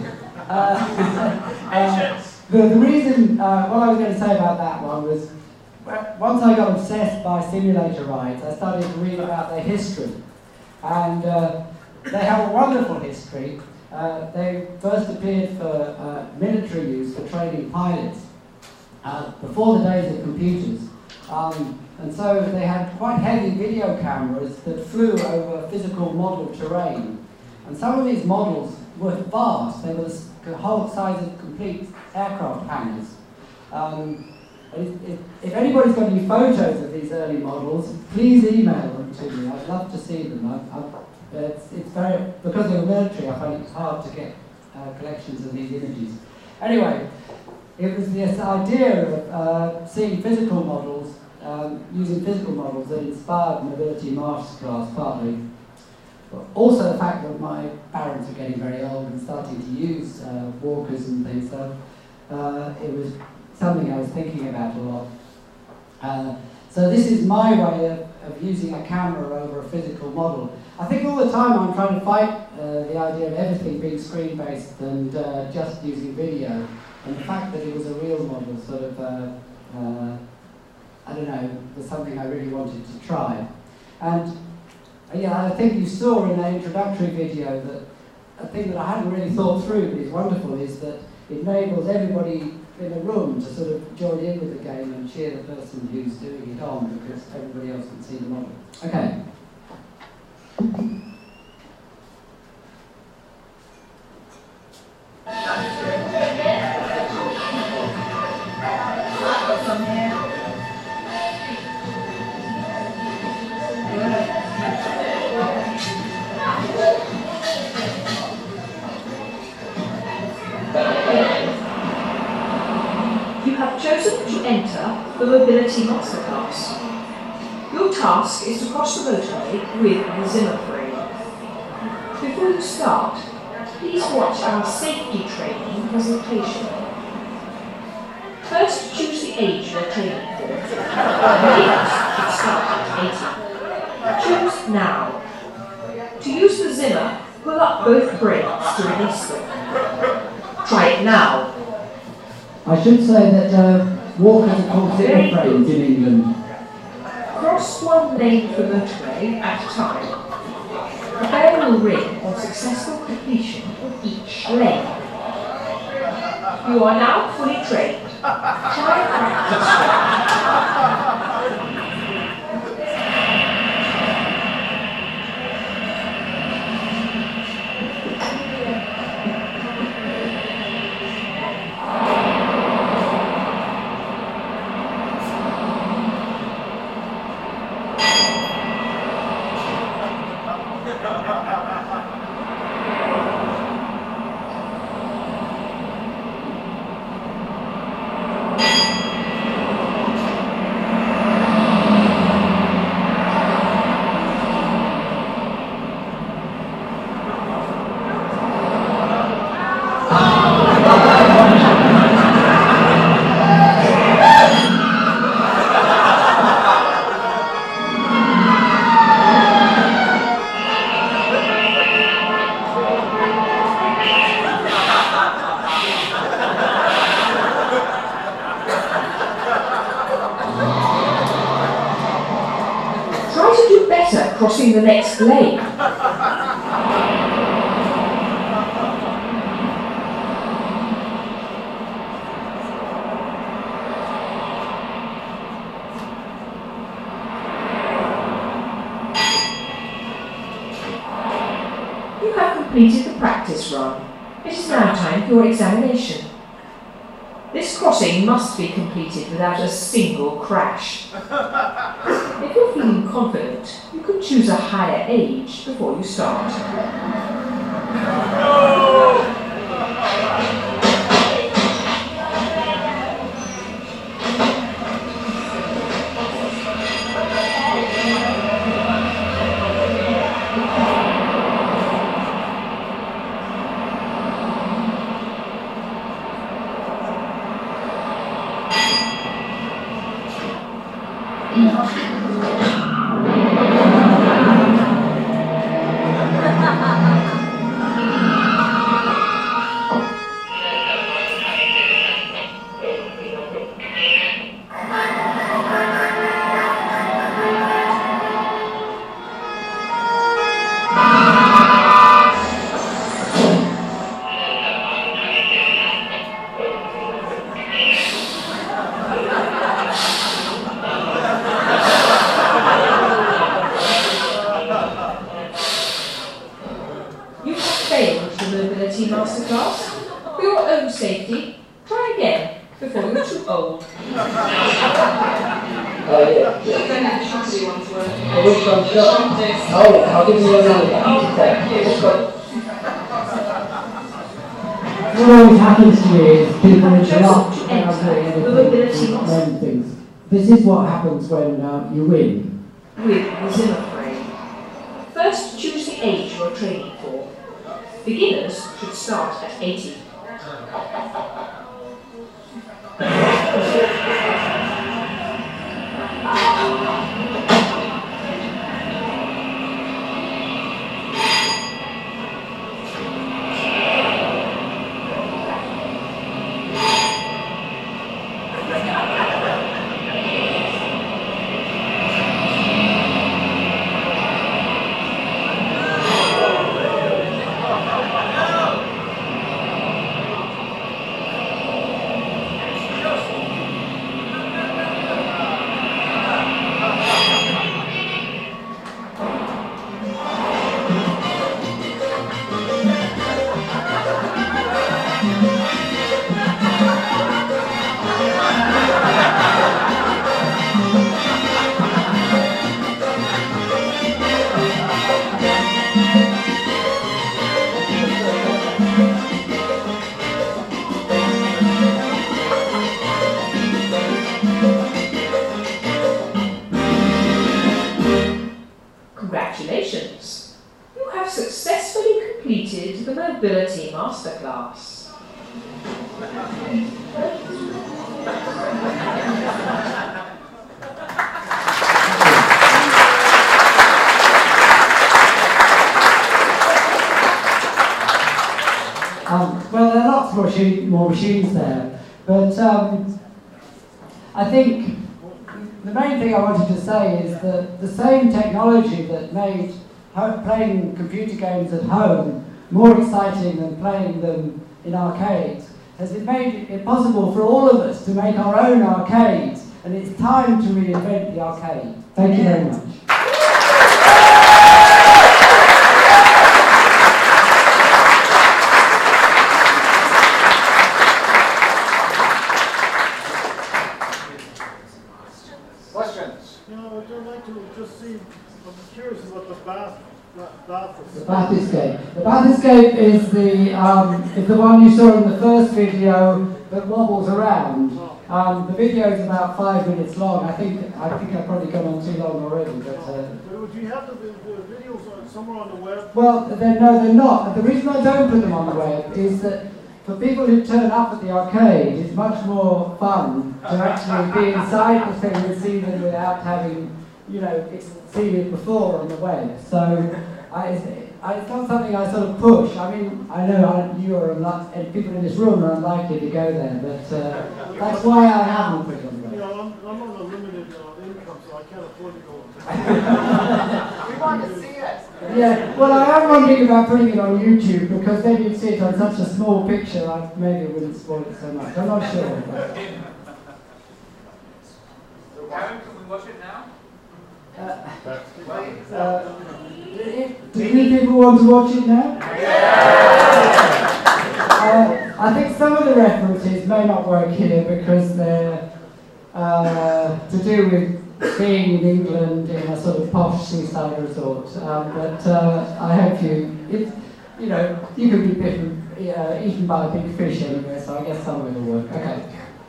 The reason, what I was going to say about that one was, once I got obsessed by simulator rides, I started to read about their history. And they have a wonderful history. They first appeared for military use for training pilots before the days of computers. And so they had quite heavy video cameras that flew over physical model terrain. And some of these models were vast. They were the whole size of complete aircraft hangars. If anybody's got any photos of these early models, please email them to me. I'd love to see them. It's very, because of the military, I find it hard to get collections of these images. Anyway, it was this idea of seeing physical models, using physical models that inspired Mobility Masterclass partly. But also the fact that my parents are getting very old and starting to use walkers and things, so it was something I was thinking about a lot. So this is my way of using a camera over a physical model. I think all the time I'm trying to fight the idea of everything being screen-based and just using video. And the fact that it was a real model sort of, I don't know, was something I really wanted to try. And yeah, I think you saw in the introductory video that a thing that I hadn't really thought through, but is wonderful, is that it enables everybody in a room to sort of join in with the game and cheer the person who's doing it on, because everybody else can see the model. Okay. You have chosen to enter the Mobility Masterclass. Your task is to cross the motorway with the Zimmer frame. Before you start, please watch our safety training presentation. First, choose the age you are training for. Males should start at 80. Choose now. To use the Zimmer, pull up both brakes to release them. Try it now. I should say that walkers are called Zimmer frames in England. Cross one lane for motorway at a time. The bell will ring on successful completion of each lane. You are now fully trained. Try practice. crossing the next lane. You have completed the practice run. It is now time for your examination. This crossing must be completed without a single crash. If you're feeling confident, you can choose a higher age before you start. Masterclass. For your own safety, try again before you're too old. I'll give you another. What always happens to me is people interrupt when I'm doing anything, things. This is what happens when you win. With Zimmer frame. First, choose the age you are training for. Beginners should start at 80. Congratulations! You have successfully completed the Mobility Masterclass. Well, there are lots more machines there, but I think the main thing I wanted to say is that the same technology that made playing computer games at home more exciting than playing them in arcades has made it possible for all of us to make our own arcades, and it's time to reinvent the arcade. Thank you very much. The Bath Escape. The Bath Escape is the one you saw in the first video that wobbles around. The video is about 5 minutes long. I think I've probably gone on too long already. But do you have the videos somewhere on the web? Well, no, they're not. The reason I don't put them on the web is that for people who turn up at the arcade, it's much more fun to actually be inside the thing and see them without having, seen it before on the web. So it's not something I sort of push. I mean, I know you are and people in this room are unlikely to go there, but that's why I haven't put it on the web. I'm on a limited income, so I can't afford to go. We want Yeah, well, I am wondering about putting it on YouTube because then you'd see it on such a small picture, maybe it wouldn't spoil it so much. I'm not sure. But. Kevin, can we watch it now? Do you people want to watch it now? I think some of the references may not work here because they're to do with being in England in a sort of posh seaside resort. But I hope you can be eaten by a big fish anyway, so I guess some of it will work. Okay.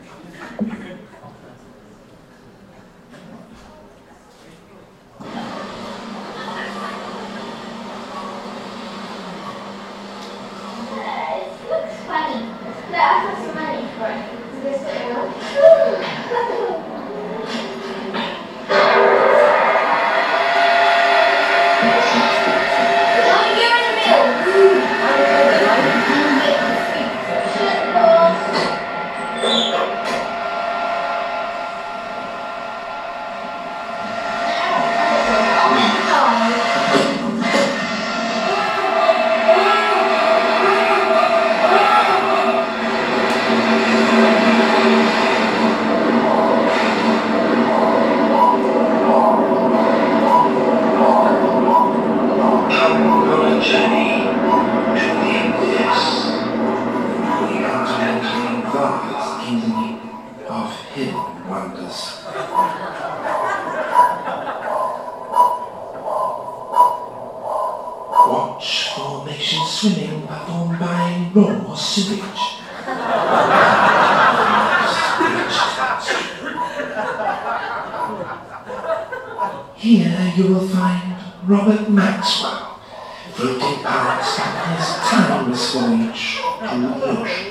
Here you will find Robert Maxwell floating past on his timeless voyage through the ocean.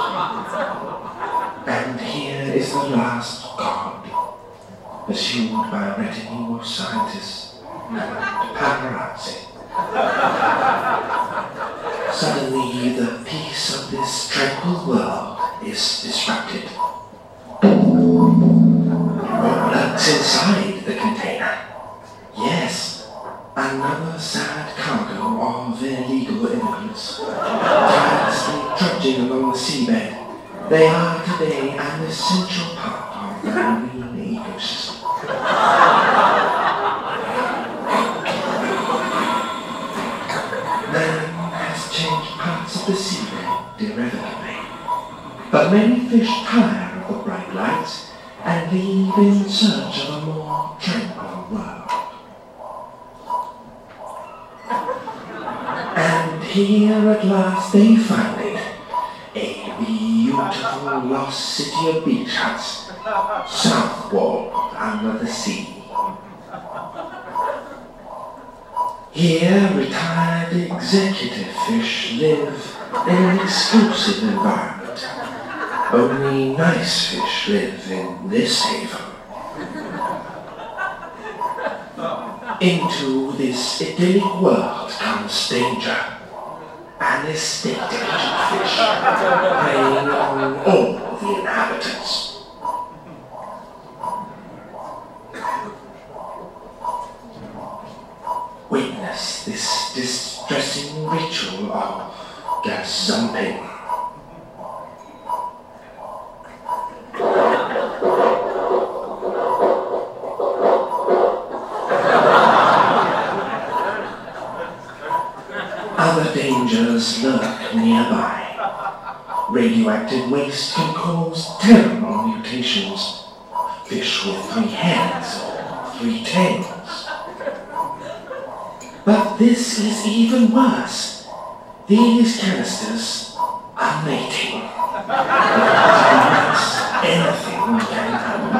And here is the last god, assumed by a retinue of scientists and paparazzi. Suddenly the peace of this tranquil world is disrupted. What lurks inside the container? Yes, another sad cargo of illegal immigrants, tirelessly trudging along the seabed. They are today an essential part of the marine ecosystem. Man has changed parts of the seabed irrevocably, but many fish tire of the bright lights and leave in search of a more tranquil world. And here at last they find it, a beautiful lost city of beach huts, southward under the sea. Here retired executive fish live in an exclusive environment. Only nice fish live in this haven. Into this idyllic world comes danger. An estate agent fish preying on all the inhabitants. Witness this distressing ritual of gazumping. Other dangers lurk nearby. Radioactive waste can cause terrible mutations. Fish with 3 heads or 3 tails. But this is even worse. These canisters are mating. That's anything can happen.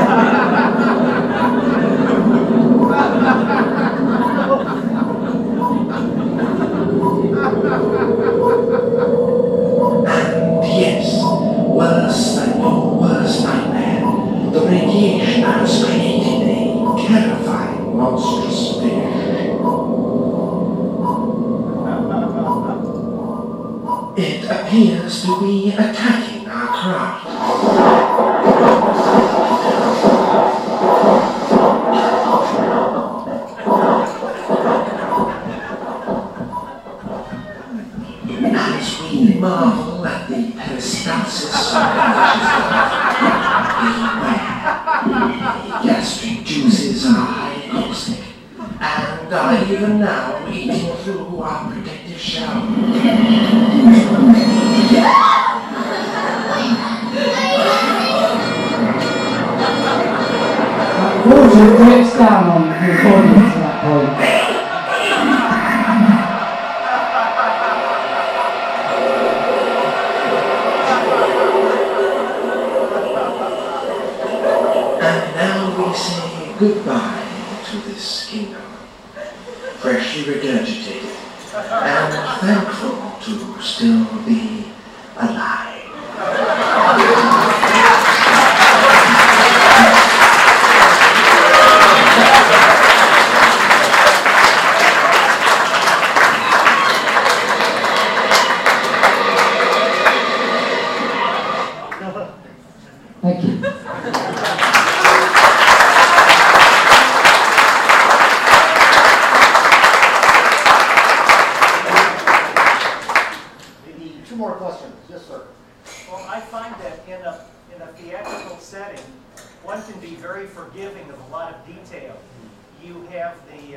And yes, worse than your worst nightmare, the radiation has created a terrifying, monstrous fish. It appears to be attacking our craft. even now, eating through our protective shell. Water drips down on the audience at that point. And now we say goodbye to this kingdom, freshly regurgitated, and thankful to still be alive. Thank you. Maybe two more questions. Yes, sir. Well, I find that in a theatrical setting, one can be very forgiving of a lot of detail. You have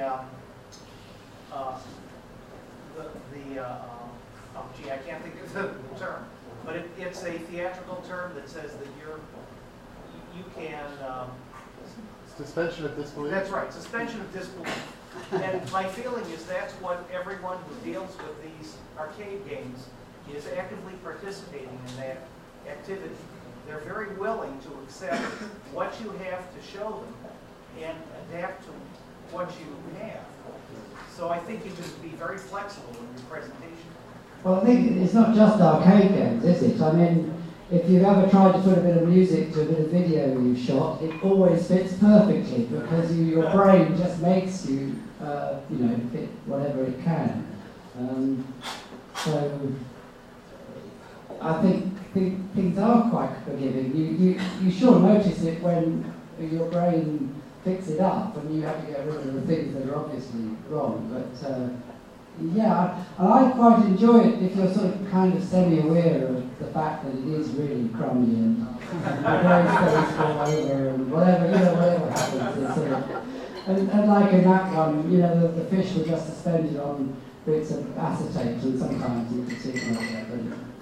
I can't think of the term, but it's a theatrical term that says that you can. Suspension of disbelief. That's right, suspension of disbelief. And my feeling is that's what everyone who deals with these arcade games is actively participating in that activity. They're very willing to accept what you have to show them and adapt to what you have. So I think you should be very flexible in your presentation. Well, I think it's not just arcade games, is it? I mean, if you've ever tried to put a bit of music to a bit of video you've shot, it always fits perfectly because your brain just makes you, fit whatever it can. So I think things are quite forgiving. You sure notice it when your brain picks it up and you have to get rid of the things that are obviously wrong. But yeah, I quite enjoy it if you're sort of kind of semi-aware of the fact that it is really crummy and the brain space fall over and whatever happens. It's sort of, and like in that one, the fish were just suspended on bits of acetate and sometimes you can see it like that.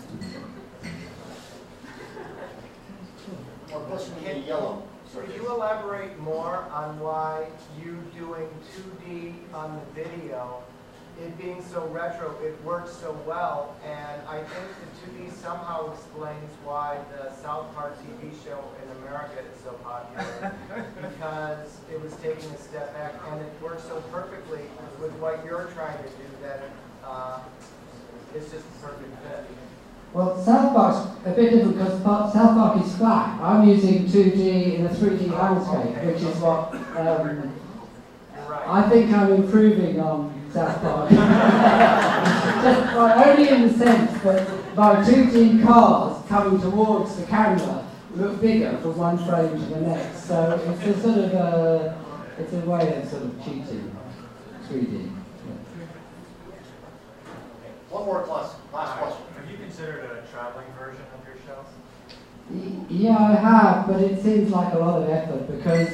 More question in the yellow. Could you elaborate more on why you doing 2D on the video, it being so retro, it works so well, and I think the 2D somehow explains why the South Park TV show in America is so popular, because it was taking a step back, and it works so perfectly with what you're trying to do that it's just a perfect fit. Well, South Park's a bit different because South Park is flat. I'm using 2D in a 3D landscape, which is what I think I'm improving on South Park. Just, only in the sense that my 2D cars coming towards the camera look bigger from one frame to the next. So it's a sort of it's a way of sort of cheating 3D. One more question. Last question. Have you considered a traveling version of your shows? Yeah, I have, but it seems like a lot of effort because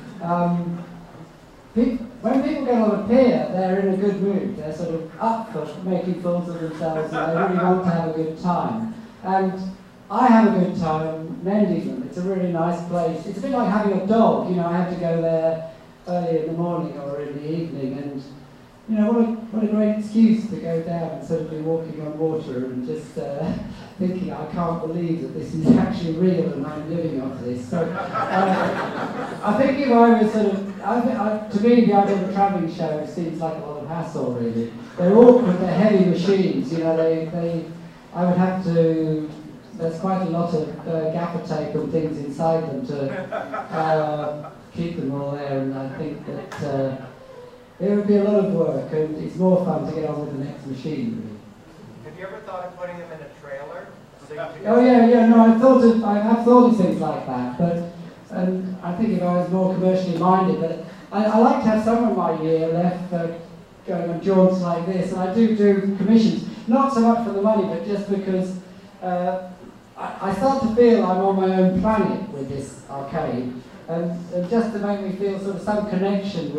when people get on a pier, they're in a good mood. They're sort of up for making fools of themselves and they really want to have a good time. And I have a good time mending them. It's a really nice place. It's a bit like having a dog. I have to go there early in the morning or in the evening and what a great excuse to go down and sort of be walking on water and just thinking, I can't believe that this is actually real and I'm living off this. So I think if I was sort of, to me the idea of a travelling show seems like a lot of hassle really. They're awkward, they're heavy machines, I would have to, there's quite a lot of gaffer tape and things inside them to keep them all there, and I think that it would be a lot of work, and it's more fun to get on with the next machine, really. Have you ever thought of putting them in a trailer? Oh yeah, no, I've thought of things like that, but I think if I was more commercially minded, but I like to have some of my year left going on jaunts like this, and I do commissions, not so much for the money, but just because I start to feel I'm on my own planet with this arcade, and just to make me feel sort of some connection with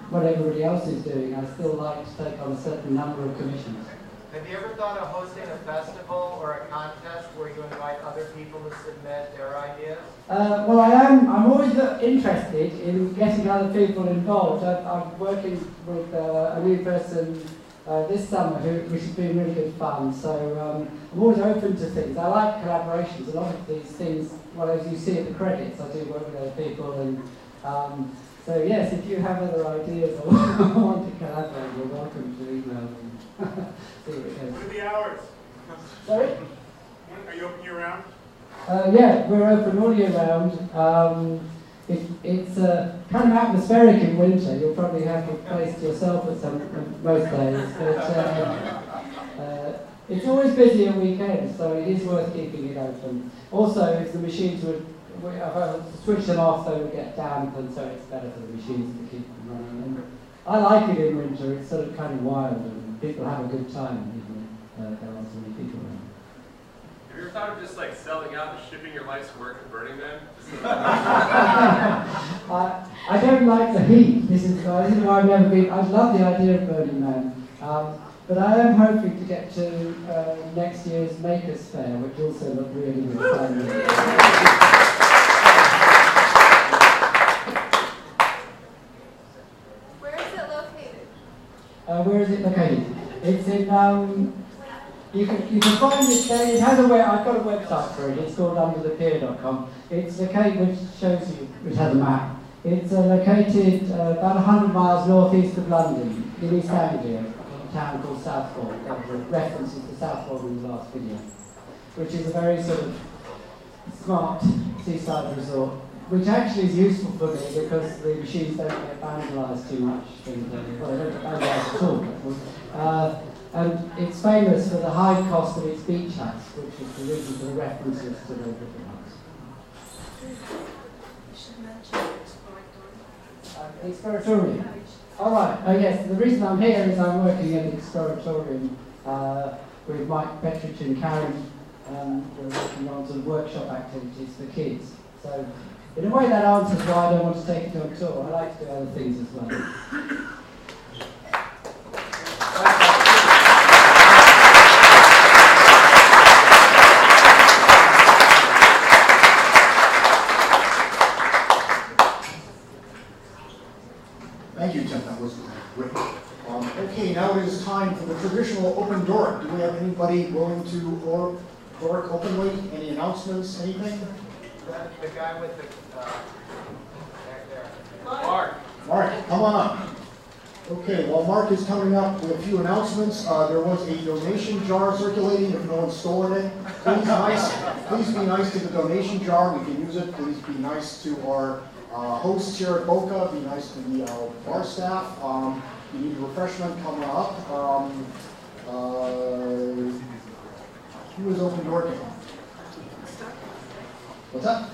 what everybody else is doing. I still like to take on a certain number of commissions. Have you ever thought of hosting a festival or a contest where you invite other people to submit their ideas? Well, I'm always interested in getting other people involved. I'm working with a new person this summer, which has been really good fun. So I'm always open to things. I like collaborations. A lot of these things, well, as you see at the credits, I do work with other people. And so yes, if you have other ideas or want to collaborate, you're welcome to email me. See what it goes. What are the hours? Sorry? Are you open year-round? Yeah, we're open all year round. It's kind of atmospheric in winter. You'll probably have a place to yourself at most days. But it's always busy at weekends, so it is worth keeping it open. Also, if the machines I've switched them off so we get damp, and so it's better for the machines to keep them running. And I like it in winter. It's sort of kind of wild, and people have a good time, even if there aren't so many people around. Have you ever thought of just like selling out and shipping your life's work at Burning Man? I don't like the heat. This is why I've never been. I love the idea of Burning Man, but I am hoping to get to next year's Makers Fair, which also looked really good fun. Where is it located? It's in, you can find it there. It has I've got a website for it. It's called underthepier.com. It's located, which shows you, which has a map. It's located about 100 miles northeast of London, in East Anglia, in a town called Southbourne. There were references to Southbourne in the last video, which is a very sort of smart seaside resort, which actually is useful for me because the machines don't get vandalised too much. Well, they don't get vandalised at all. And it's famous for the high cost of its beach huts, which is the reason for the references to the different huts. Exploratorium. All right. Oh yes. The reason I'm here is I'm working at the Exploratorium with Mike Petrich and Karen. We're working on sort of workshop activities for kids. So, in a way, that answers why I don't want to take it on tour. I like to do other things as well. Thank you, Tim. That was great. Okay, now it is time for the traditional open door. Do we have anybody willing to work openly? Any announcements? Anything? The guy with the back there. Mark. Mark, come on up. Okay, while Mark is coming up with a few announcements, there was a donation jar circulating. If no one stole it, please be nice to the donation jar. We can use it. Please be nice to our hosts here at Boca. Be nice to the bar staff. If you need refreshment, come up. Who is open door to? What's that?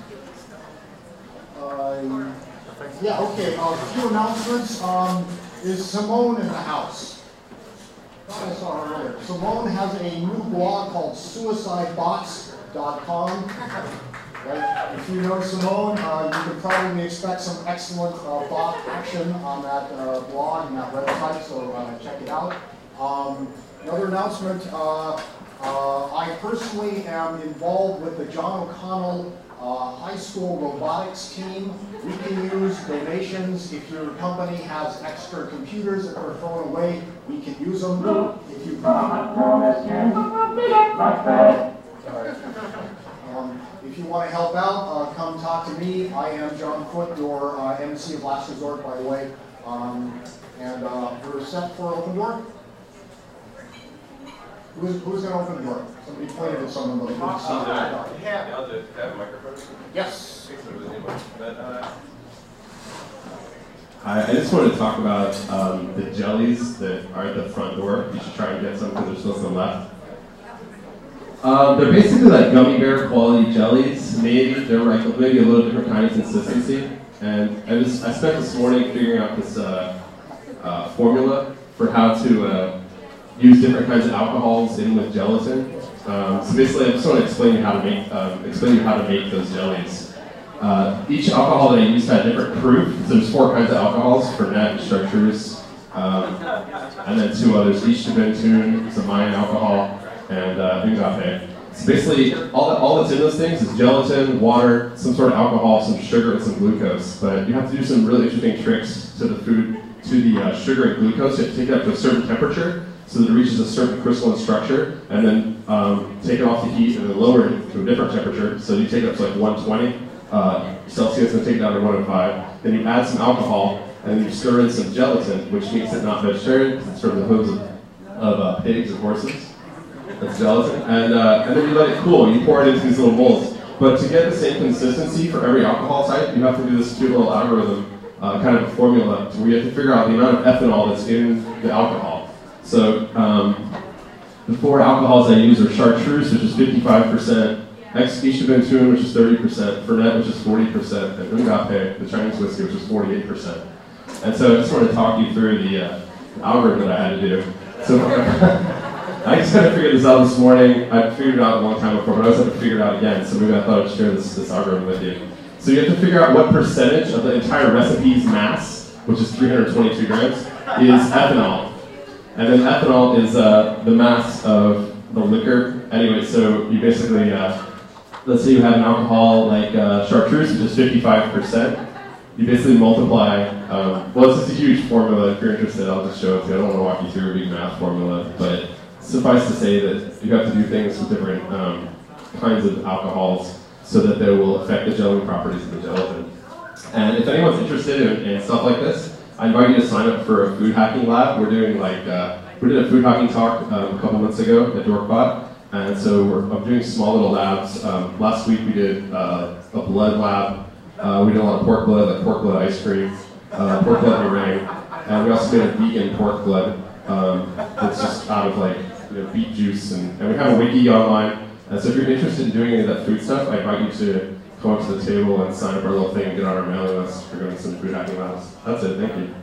Yeah, okay. A few announcements. Is Simone in the house? I saw her earlier. Simone has a new blog called suicidebots.com. Right? If you know Simone, you can probably expect some excellent bot action on that blog and that website, so check it out. Another announcement, I personally am involved with the John O'Connell high school robotics team. We can use donations. If your company has extra computers that are thrown away, we can use them. If you if you want to help out, come talk to me. I am John Foote, your MC of Last Resort, by the way. And we're set for open door. Who's going to open the door? Somebody pointed at someone, but couldn't see that. Yeah, I'll just have a microphone. Yes. Hi, I just wanted to talk about the jellies that are at the front door. You should try and get some because there's still some left. They're basically like gummy bear quality jellies. They're like maybe a little different kind of consistency. And I spent this morning figuring out this formula for how to use different kinds of alcohols in with gelatin. So basically, I just want to explain you how to make those jellies. Each alcohol that I used had different proof. So there's 4 kinds of alcohols: Fernet, Chartreuse, and then 2 others: Each to Bentune, some Mayan alcohol, and Ngape. So basically, all that's in those things is gelatin, water, some sort of alcohol, some sugar, and some glucose. But you have to do some really interesting tricks to the food, to the sugar and glucose. You have to take it up to a certain temperature so that it reaches a certain crystalline structure, and then take it off the heat and then lower it to a different temperature. So you take it up to like 120 Celsius and take it down to 105. Then you add some alcohol, and then you stir in some gelatin, which makes it not vegetarian, because it's from the hooves of pigs and horses. That's gelatin. And then you let it cool. You pour it into these little molds. But to get the same consistency for every alcohol type, you have to do this cute little algorithm, kind of a formula, where you have to figure out the amount of ethanol that's in the alcohol. So the 4 alcohols I use are Chartreuse, which is 55%, Each to Bentune, which is 30%, Fernet, which is 40%, and Ngape, the Chinese whiskey, which is 48%. And so I just want to talk you through the algorithm that I had to do. So I just had to figure this out this morning. I figured it out a long time before, but I also had to figure it out again, so maybe I thought I'd share this algorithm with you. So you have to figure out what percentage of the entire recipe's mass, which is 322 grams, is ethanol. And then ethanol is the mass of the liquor. Anyway, so you basically, let's say you have an alcohol like Chartreuse, which is 55%. You basically multiply, well, it's just a huge formula. If you're interested, I'll just show it to you. I don't want to walk you through a big math formula, but suffice to say that you have to do things with different kinds of alcohols so that they will affect the gelling properties of the gelatin. And if anyone's interested in stuff like this, I invite you to sign up for a food hacking lab. We're doing we did a food hacking talk a couple months ago at Dorkbot, and so I'm doing small little labs. Last week we did a blood lab. We did a lot of pork blood, like pork blood ice cream, pork blood meringue, and we also made a vegan pork blood that's just out of like beet juice, and we have a wiki online. And so if you're interested in doing any of that food stuff, I invite you to come up to the table and sign up our little thing and get on our mailing list for doing some food hacking labs. That's it. Thank you.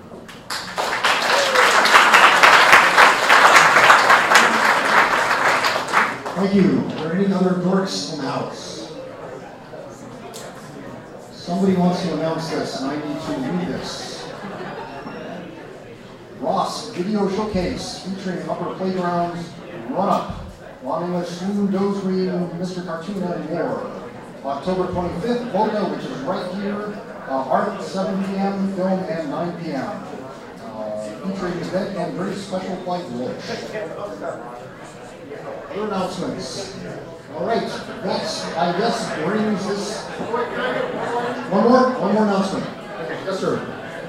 Thank you. Are there any other dorks in the house? Somebody wants to announce this, and I need to read this. Ross Video Showcase featuring Upper Playground's Run Up, Lonnie Sue, Doze Green, Mr. Cartoon, and more. October 25th, Boca, which is right here, art 7 p.m., film at 9 p.m. Featuring event and very special flight rules. Other announcements. All right, that, I guess, brings this. One more announcement. Yes, sir.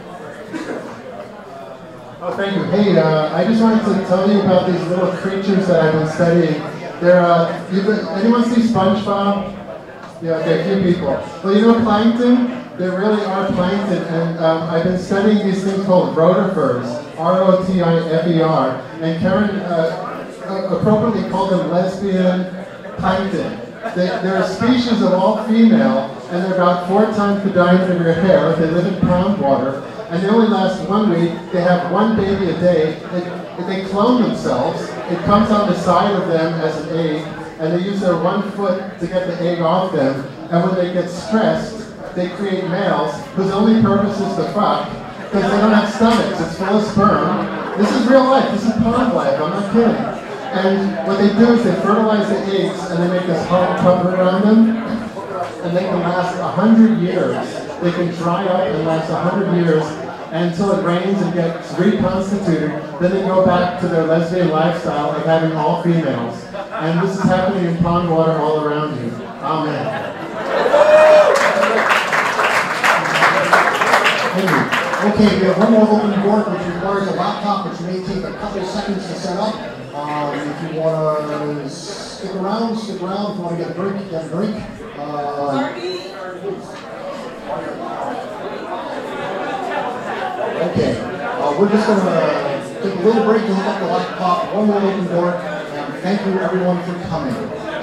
Oh, thank you. Hey, I just wanted to tell you about these little creatures that I've been studying. They're, anyone see SpongeBob? Yeah, okay, a few people. Well, you know plankton? They really are plankton, and I've been studying these things called rotifers, R-O-T-I-F-E-R, and Karen appropriately called them lesbian plankton. They're a species of all female, and they're about 4 times the diameter of your hair. They live in pond water, and they only last 1 week. They have 1 baby a day. They clone themselves. It comes on the side of them as an egg, and they use their 1 foot to get the egg off them. And when they get stressed, they create males whose only purpose is to fuck, because they don't have stomachs. It's full of sperm. This is real life. This is pond life. I'm not kidding. And what they do is they fertilize the eggs, and they make this hard cover around them, and they can last 100 years. They can dry up and last 100 years until it rains and gets reconstituted. Then they go back to their lesbian lifestyle of having all females. And this is happening in pond water all around you. Amen. Thank you. Okay, we have one more open board which requires a laptop, which may take a couple of seconds to set up. If you want to stick around. If you want to get a drink, get a drink. Okay, we're just going to take a little break to hook up the laptop. One more open door. And thank you everyone for coming.